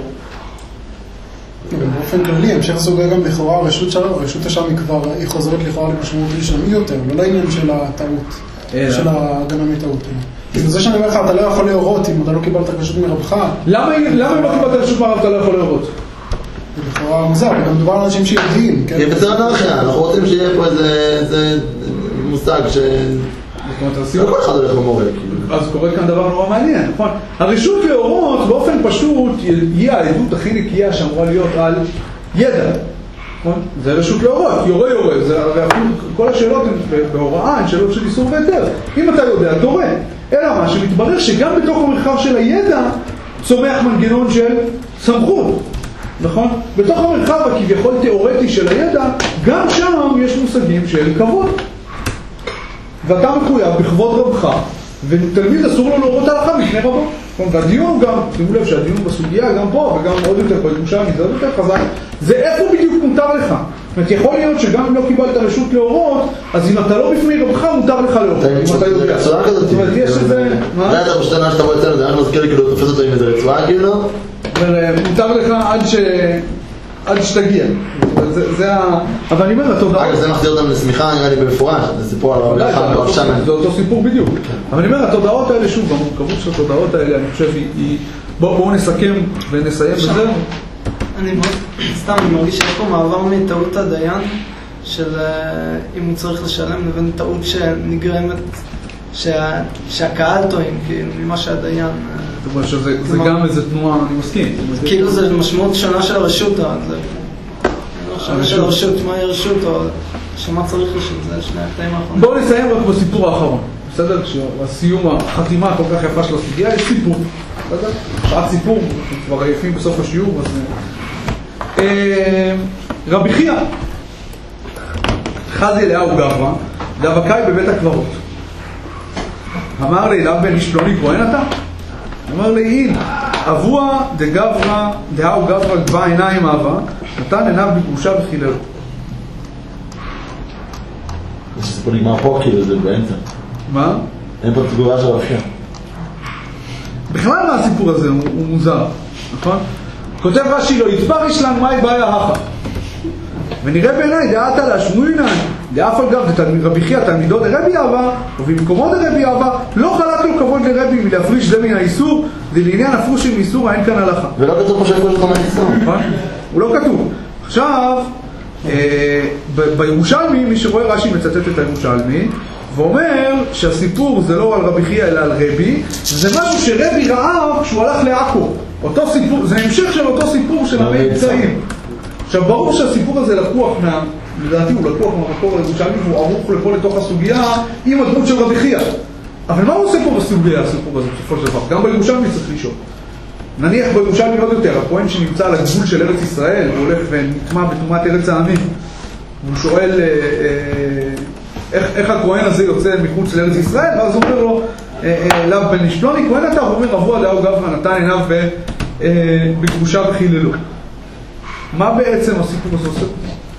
באופן כללי, המשך סוגר גם לכאורה הרשות שלנו, הרשות השם היא כבר, היא חוזרת לכאורה למשמעות ראשוני יותר, לא לעניין של הטעות, של ההגנה מטעות. זה שאני אומר לך, אתה לא יכול להורות אם אתה לא קיבלת רשות מרבך. למה אם לא קיבלת רשות מרב אתה לא יכול להורות? זה לכאורה מוזר, גם מדובר על אנשים שיודעים. כי בסדר אנרכיה, אנחנו רוצים שיהיה פה איזה מושג ש... לא כל אחד הולך במורה. אז קורה כאן דבר נורא מעניין, נכון? הרשות להורות באופן פשוט היא העדות הכי נקייה שאמורה להיות על ידע. זה רשות להורות, יורה יורה, כל השאלות בהוראה הן שאלות של איסור והיתר. אם אתה יודע, תורה. אלא מה שמתברר שגם בתוך המרחב של הידע צומח מנגנון של סמכות. נכון? בתוך המרחב הכביכול תיאורטי של הידע, גם שם יש מושגים של כבוד. ואתה מחויב בכבוד רבך, ותלמיד אסור לו להורות הלכה בפני רבו. והדיון גם, שימו לב שהדיון בסוגיה, גם פה וגם עוד יותר פה, זה עוד יותר חזק, זה איפה בדיוק מותר לך. זאת אומרת, יכול להיות שגם אם לא קיבלת רשות להורות, אז אם אתה לא בפני רבך, מותר לך להורות. אם אתה יודע. זה רצועה כזאת. זאת אומרת, יש איזה... מה? אתה פשוט שאתה בוא אצלנו, זה היה מזכיר לי כאילו תופס אותו עם איזה רצועה כאילו? מותר לך עד ש... עד שתגיע. זה, זה ה... אבל אני אומר, התודעות... אגב, זה מחזיר אותם לסמיכה, נראה לי במפורש, זה סיפור על הרבה אחד, לא שם. זה אותו סיפור בדיוק. אבל אני אומר, התודעות האלה, שוב, המורכבות של התודעות האלה, אני חושב, היא... בואו נסכם ונסיים בזה. אני מאוד, סתם, אני מרגיש שיש פה מעבר מטעות הדיין, של אם הוא צריך לשלם, לבין טעות שנגרמת, שהקהל טועים, כאילו, ממה שהדיין... זאת אומרת שזה גם איזה תנועה, אני מסכים. כאילו זה משמעות שונה של הרשות, זה שונה של הרשות, מה היא הרשות, או שמה צריך רשות, זה שני הקטעים האחרונים. בואו נסיים רק בסיפור האחרון, בסדר? כשהסיום, החתימה כל כך יפה של הסוגיה, יש סיפור, בסדר? שעת סיפור, כבר עייפים בסוף השיעור, אז... רבי חייא, חזי אליהו גברא, דבקאי בבית הקברות. אמר לי, אליו בן איש פלוני כהן אתה? אמר לי, אין, אבוה דגברא, דהאו גברא גבה עיניים אהבה, נתן עיניו בגרושה וחילל. יש סיפור נגמר פה כאילו, זה באמצע. מה? אין פה תגובה של רבי חייא. בכלל מה הסיפור הזה? הוא, הוא מוזר, נכון? כותב רש"י לו, יתבר ישלן מאי בעיה האחה. ונראה בעיניי, דעתה להשמועינן, דאף על גב רבי חייא תלמידו דרבי אבא, ובמקומו דרבי אבא, לא חלק לו כבוד לרבי מלהפריש זה מן האיסור, ולעניין הפרוש עם איסור אין כאן הלכה. ולא כתוב פה שהפריש אותו מהאיסור. נכון? הוא לא כתוב. עכשיו, בירושלמי, מי שרואה רש"י מצטט את הירושלמי, ואומר שהסיפור זה לא על רבי חייא אלא על רבי, זה משהו שרבי ראה כשהוא הלך לעכו. אותו סיפור, זה המשך של אותו סיפור של המאמצעים. עכשיו, ברור שהסיפור הזה לקוח מה... לדעתי הוא לקוח מהמקור לירושלמי והוא ערוך לפה לתוך הסוגיה עם הדמות של רבי חייא. אבל מה הוא עושה פה בסוגיה, הסיפור הזה, בסופו של דבר? גם בירושלמי צריך לשאול. נניח בירושלמי עוד יותר, הכהן שנמצא על הגבול של ארץ ישראל, הוא הולך ונטמע בתרומת ארץ העמים. והוא שואל אה, אה, איך, איך הכהן הזה יוצא מחוץ לארץ ישראל, ואז הוא אומר לו, אליו בן איש פלוני, כהן אתה, הוא אומר, אבוה דהאו גברא נתן עיניו בגרושה וחיללו. מה בעצם הסיפור הזה עושה?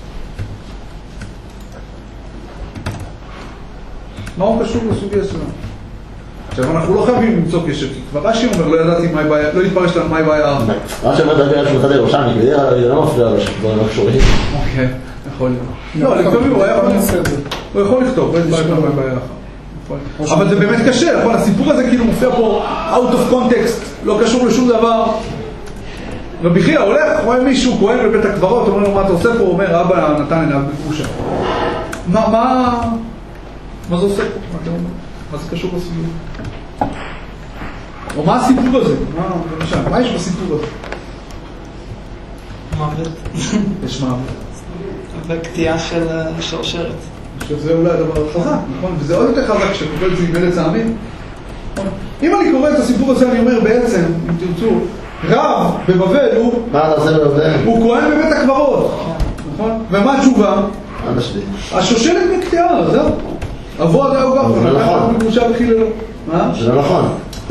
מה הוא קשור לסוגיה שלנו? עכשיו, אנחנו לא חייבים למצוא קשר, כי כבר רש"י אומר, לא ידעתי מה בעיה, לא התפרש לנו מה בעיה. רש"י אומר, דבי היה שמחת ירושלמי, כי זה לא מפריע לו שדברים לא קשורים. אוקיי, יכול להיות. לא, לפעמים הוא היה הוא יכול לכתוב, לא התפרש לנו מה בעיה אחת. אבל זה באמת קשה, נכון? הסיפור הזה כאילו מופיע פה out of context, לא קשור לשום דבר. רבי חייא הולך, רואה מישהו, כהן בבית הקברות, אומר לו מה אתה עושה פה, הוא אומר, אבא נתן עיניו בגרושה. מה, מה... מה זה עושה פה? מה אתה אומר? מה זה קשור לסיפור? או מה הסיפור הזה? מה, למשל, מה יש בסיפור הזה? מוות. יש מוות. וקטיעה של שרשרת. שזה אולי הדבר חזק, נכון? וזה עוד יותר חזק כשקורא את זה עם ארץ העמים. אם אני קורא את הסיפור הזה, אני אומר בעצם, אם תרצו, רב בבבל הוא... מה אתה עושה בבבל? הוא כהן בבית הקברות. נכון? ומה התשובה? אבא שלי. השושלת נקטעה, זהו. אבו עד היו גפו, נכון. בגרושה וחיללו. מה? זה לא נכון.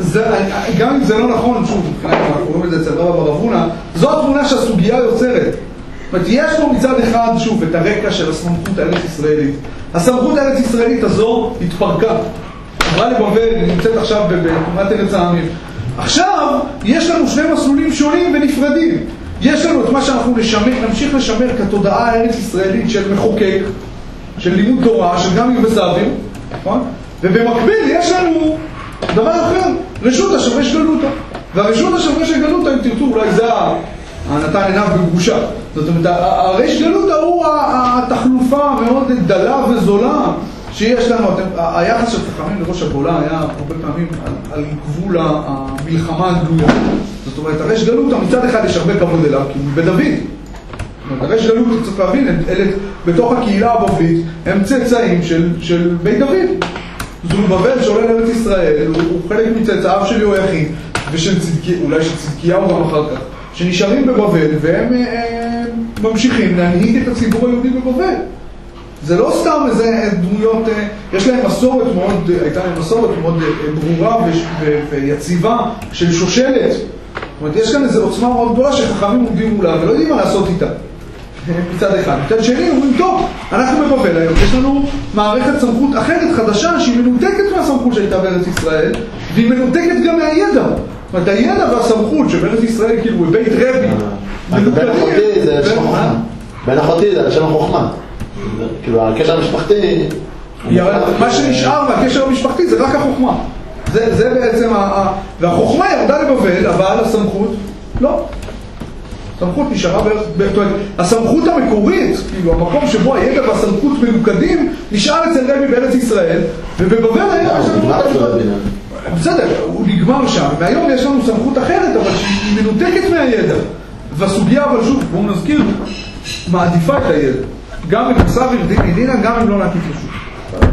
גם אם זה לא נכון, שוב, אנחנו רואים את זה אצל רבא בר אבונה, זו התמונה שהסוגיה יוצרת. זאת אומרת, יש לו מצד אחד, שוב, את הרקע של הסמכות הארץ ישראלית. הסמכות הארץ ישראלית הזו התפרקה. עברה לבבל, היא נמצאת עכשיו בתקומת ארץ העמים. עכשיו, יש לנו שני מסלולים שונים ונפרדים. יש לנו את מה שאנחנו לשמר, נמשיך לשמר כתודעה הארץ ישראלית של מחוקק, של לימוד תורה, של גם יום וסביר, נכון? ובמקביל יש לנו דבר אחר, רשות השמש גלותה. והרשות השמש גלותה, אם תרצו, אולי זה הנתן עיניו בגרושה. זאת אומרת, הרש גלותה הוא התחלופה מאוד דלה וזולה שיש לנו. היחס של חכמים לראש הגולה היה הרבה פעמים על, על גבול המלחמה הגלויה. זאת אומרת, הרש גלותה מצד אחד יש הרבה כבוד אליו, כי הוא בדוד. הרש גלותה, צריך להבין, אלה, בתוך הקהילה הבבלית, הם צאצאים של, של בית דוד. זרובבל שעולה לארץ ישראל, הוא, הוא חלק מצאצאיו של יהויכין, ושל צדקי, אולי של צדקיהו גם אחר כך, שנשארים בבבל, והם אה, ממשיכים להנהיג את הציבור היהודי בבבל. זה לא סתם איזה דמויות, אה, יש להם מסורת מאוד, הייתה להם מסורת מאוד אה, ברורה ו, ו, ויציבה של שושלת. זאת אומרת, יש כאן איזו עוצמה מאוד גדולה שחכמים עומדים מולה ולא יודעים מה לעשות איתה. מצד אחד. מצד שני, אומרים, טוב, אנחנו בבבל היום, יש לנו מערכת סמכות אחרת חדשה שהיא מנותקת מהסמכות שהייתה בארץ ישראל, והיא מנותקת גם מהידע. זאת אומרת, הידע והסמכות שבארץ ישראל כאילו בבית רבי, בין אחותי זה לשם החוכמה. בין אחותי זה לשם החוכמה. כאילו, הקשר המשפחתי... מה שנשאר מהקשר המשפחתי זה רק החוכמה. זה בעצם, והחוכמה ירדה לבבל, אבל הסמכות לא. הסמכות נשארה בארץ, הסמכות המקורית, כאילו המקום שבו הידע והסמכות מלוכדים, נשאר אצל רבי בארץ ישראל, ובבבל היה... בסדר, הוא נגמר שם, והיום יש לנו סמכות אחרת, אבל שהיא מנותקת מהידע. והסוגיה, אבל שוב, בואו נזכיר, מעדיפה את הידע. גם אם עשה ורדין ידינה, גם אם לא נעקיף לשוב.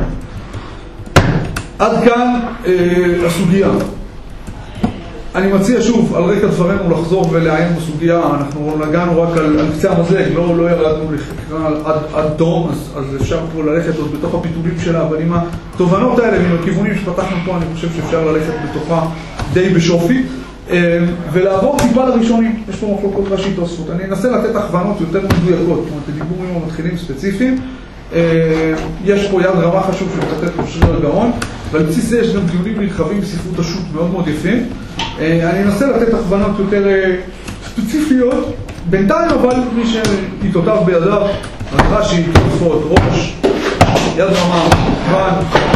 עד כאן אה, הסוגיה. אני מציע שוב, על רקע דברנו לחזור ולעיין בסוגיה, אנחנו נגענו רק על, על קצה המזלג, לא, לא ירדנו לחקרה עד, עד תום, אז, אז אפשר פה ללכת עוד בתוך הפיתולים שלה, אבל עם התובנות האלה, עם הכיוונים שפתחנו פה, אני חושב שאפשר ללכת בתוכה די בשופי, ולעבור טיפה לראשונים. יש פה מחלוקות ראשית תוספות. אני אנסה לתת הכוונות יותר מדויקות, זאת אומרת, דיבורים המתחילים ספציפיים. יש פה יד רמה חשוב שמתתת פה שריר הגאון, ועל בסיס זה יש גם טיולים נרחבים בספרות השו"ת מאוד מאוד יפים. אני אנסה לתת הכוונות יותר ספציפיות, בינתיים אבל מי שעיתותיו בידיו, רש"י, תוספות, ראש, יד רמה, כוון,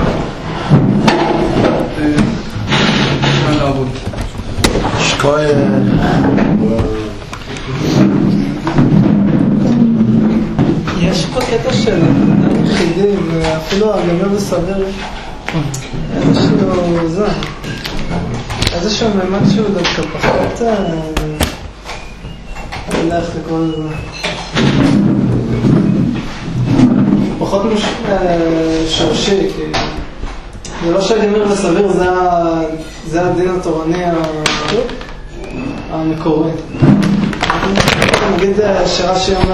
כאן לעבוד. שקוי... יש פה קטע של יחידים, ואפילו הגמר וסבר, איזשהו זה, איזשהו ממד שהוא דווקא פחות, אני לא איך לקרוא לזה, פחות שורשי, כי זה לא שהגמר וסבר זה הדין התורני המקורי. נגיד שרש"י אומר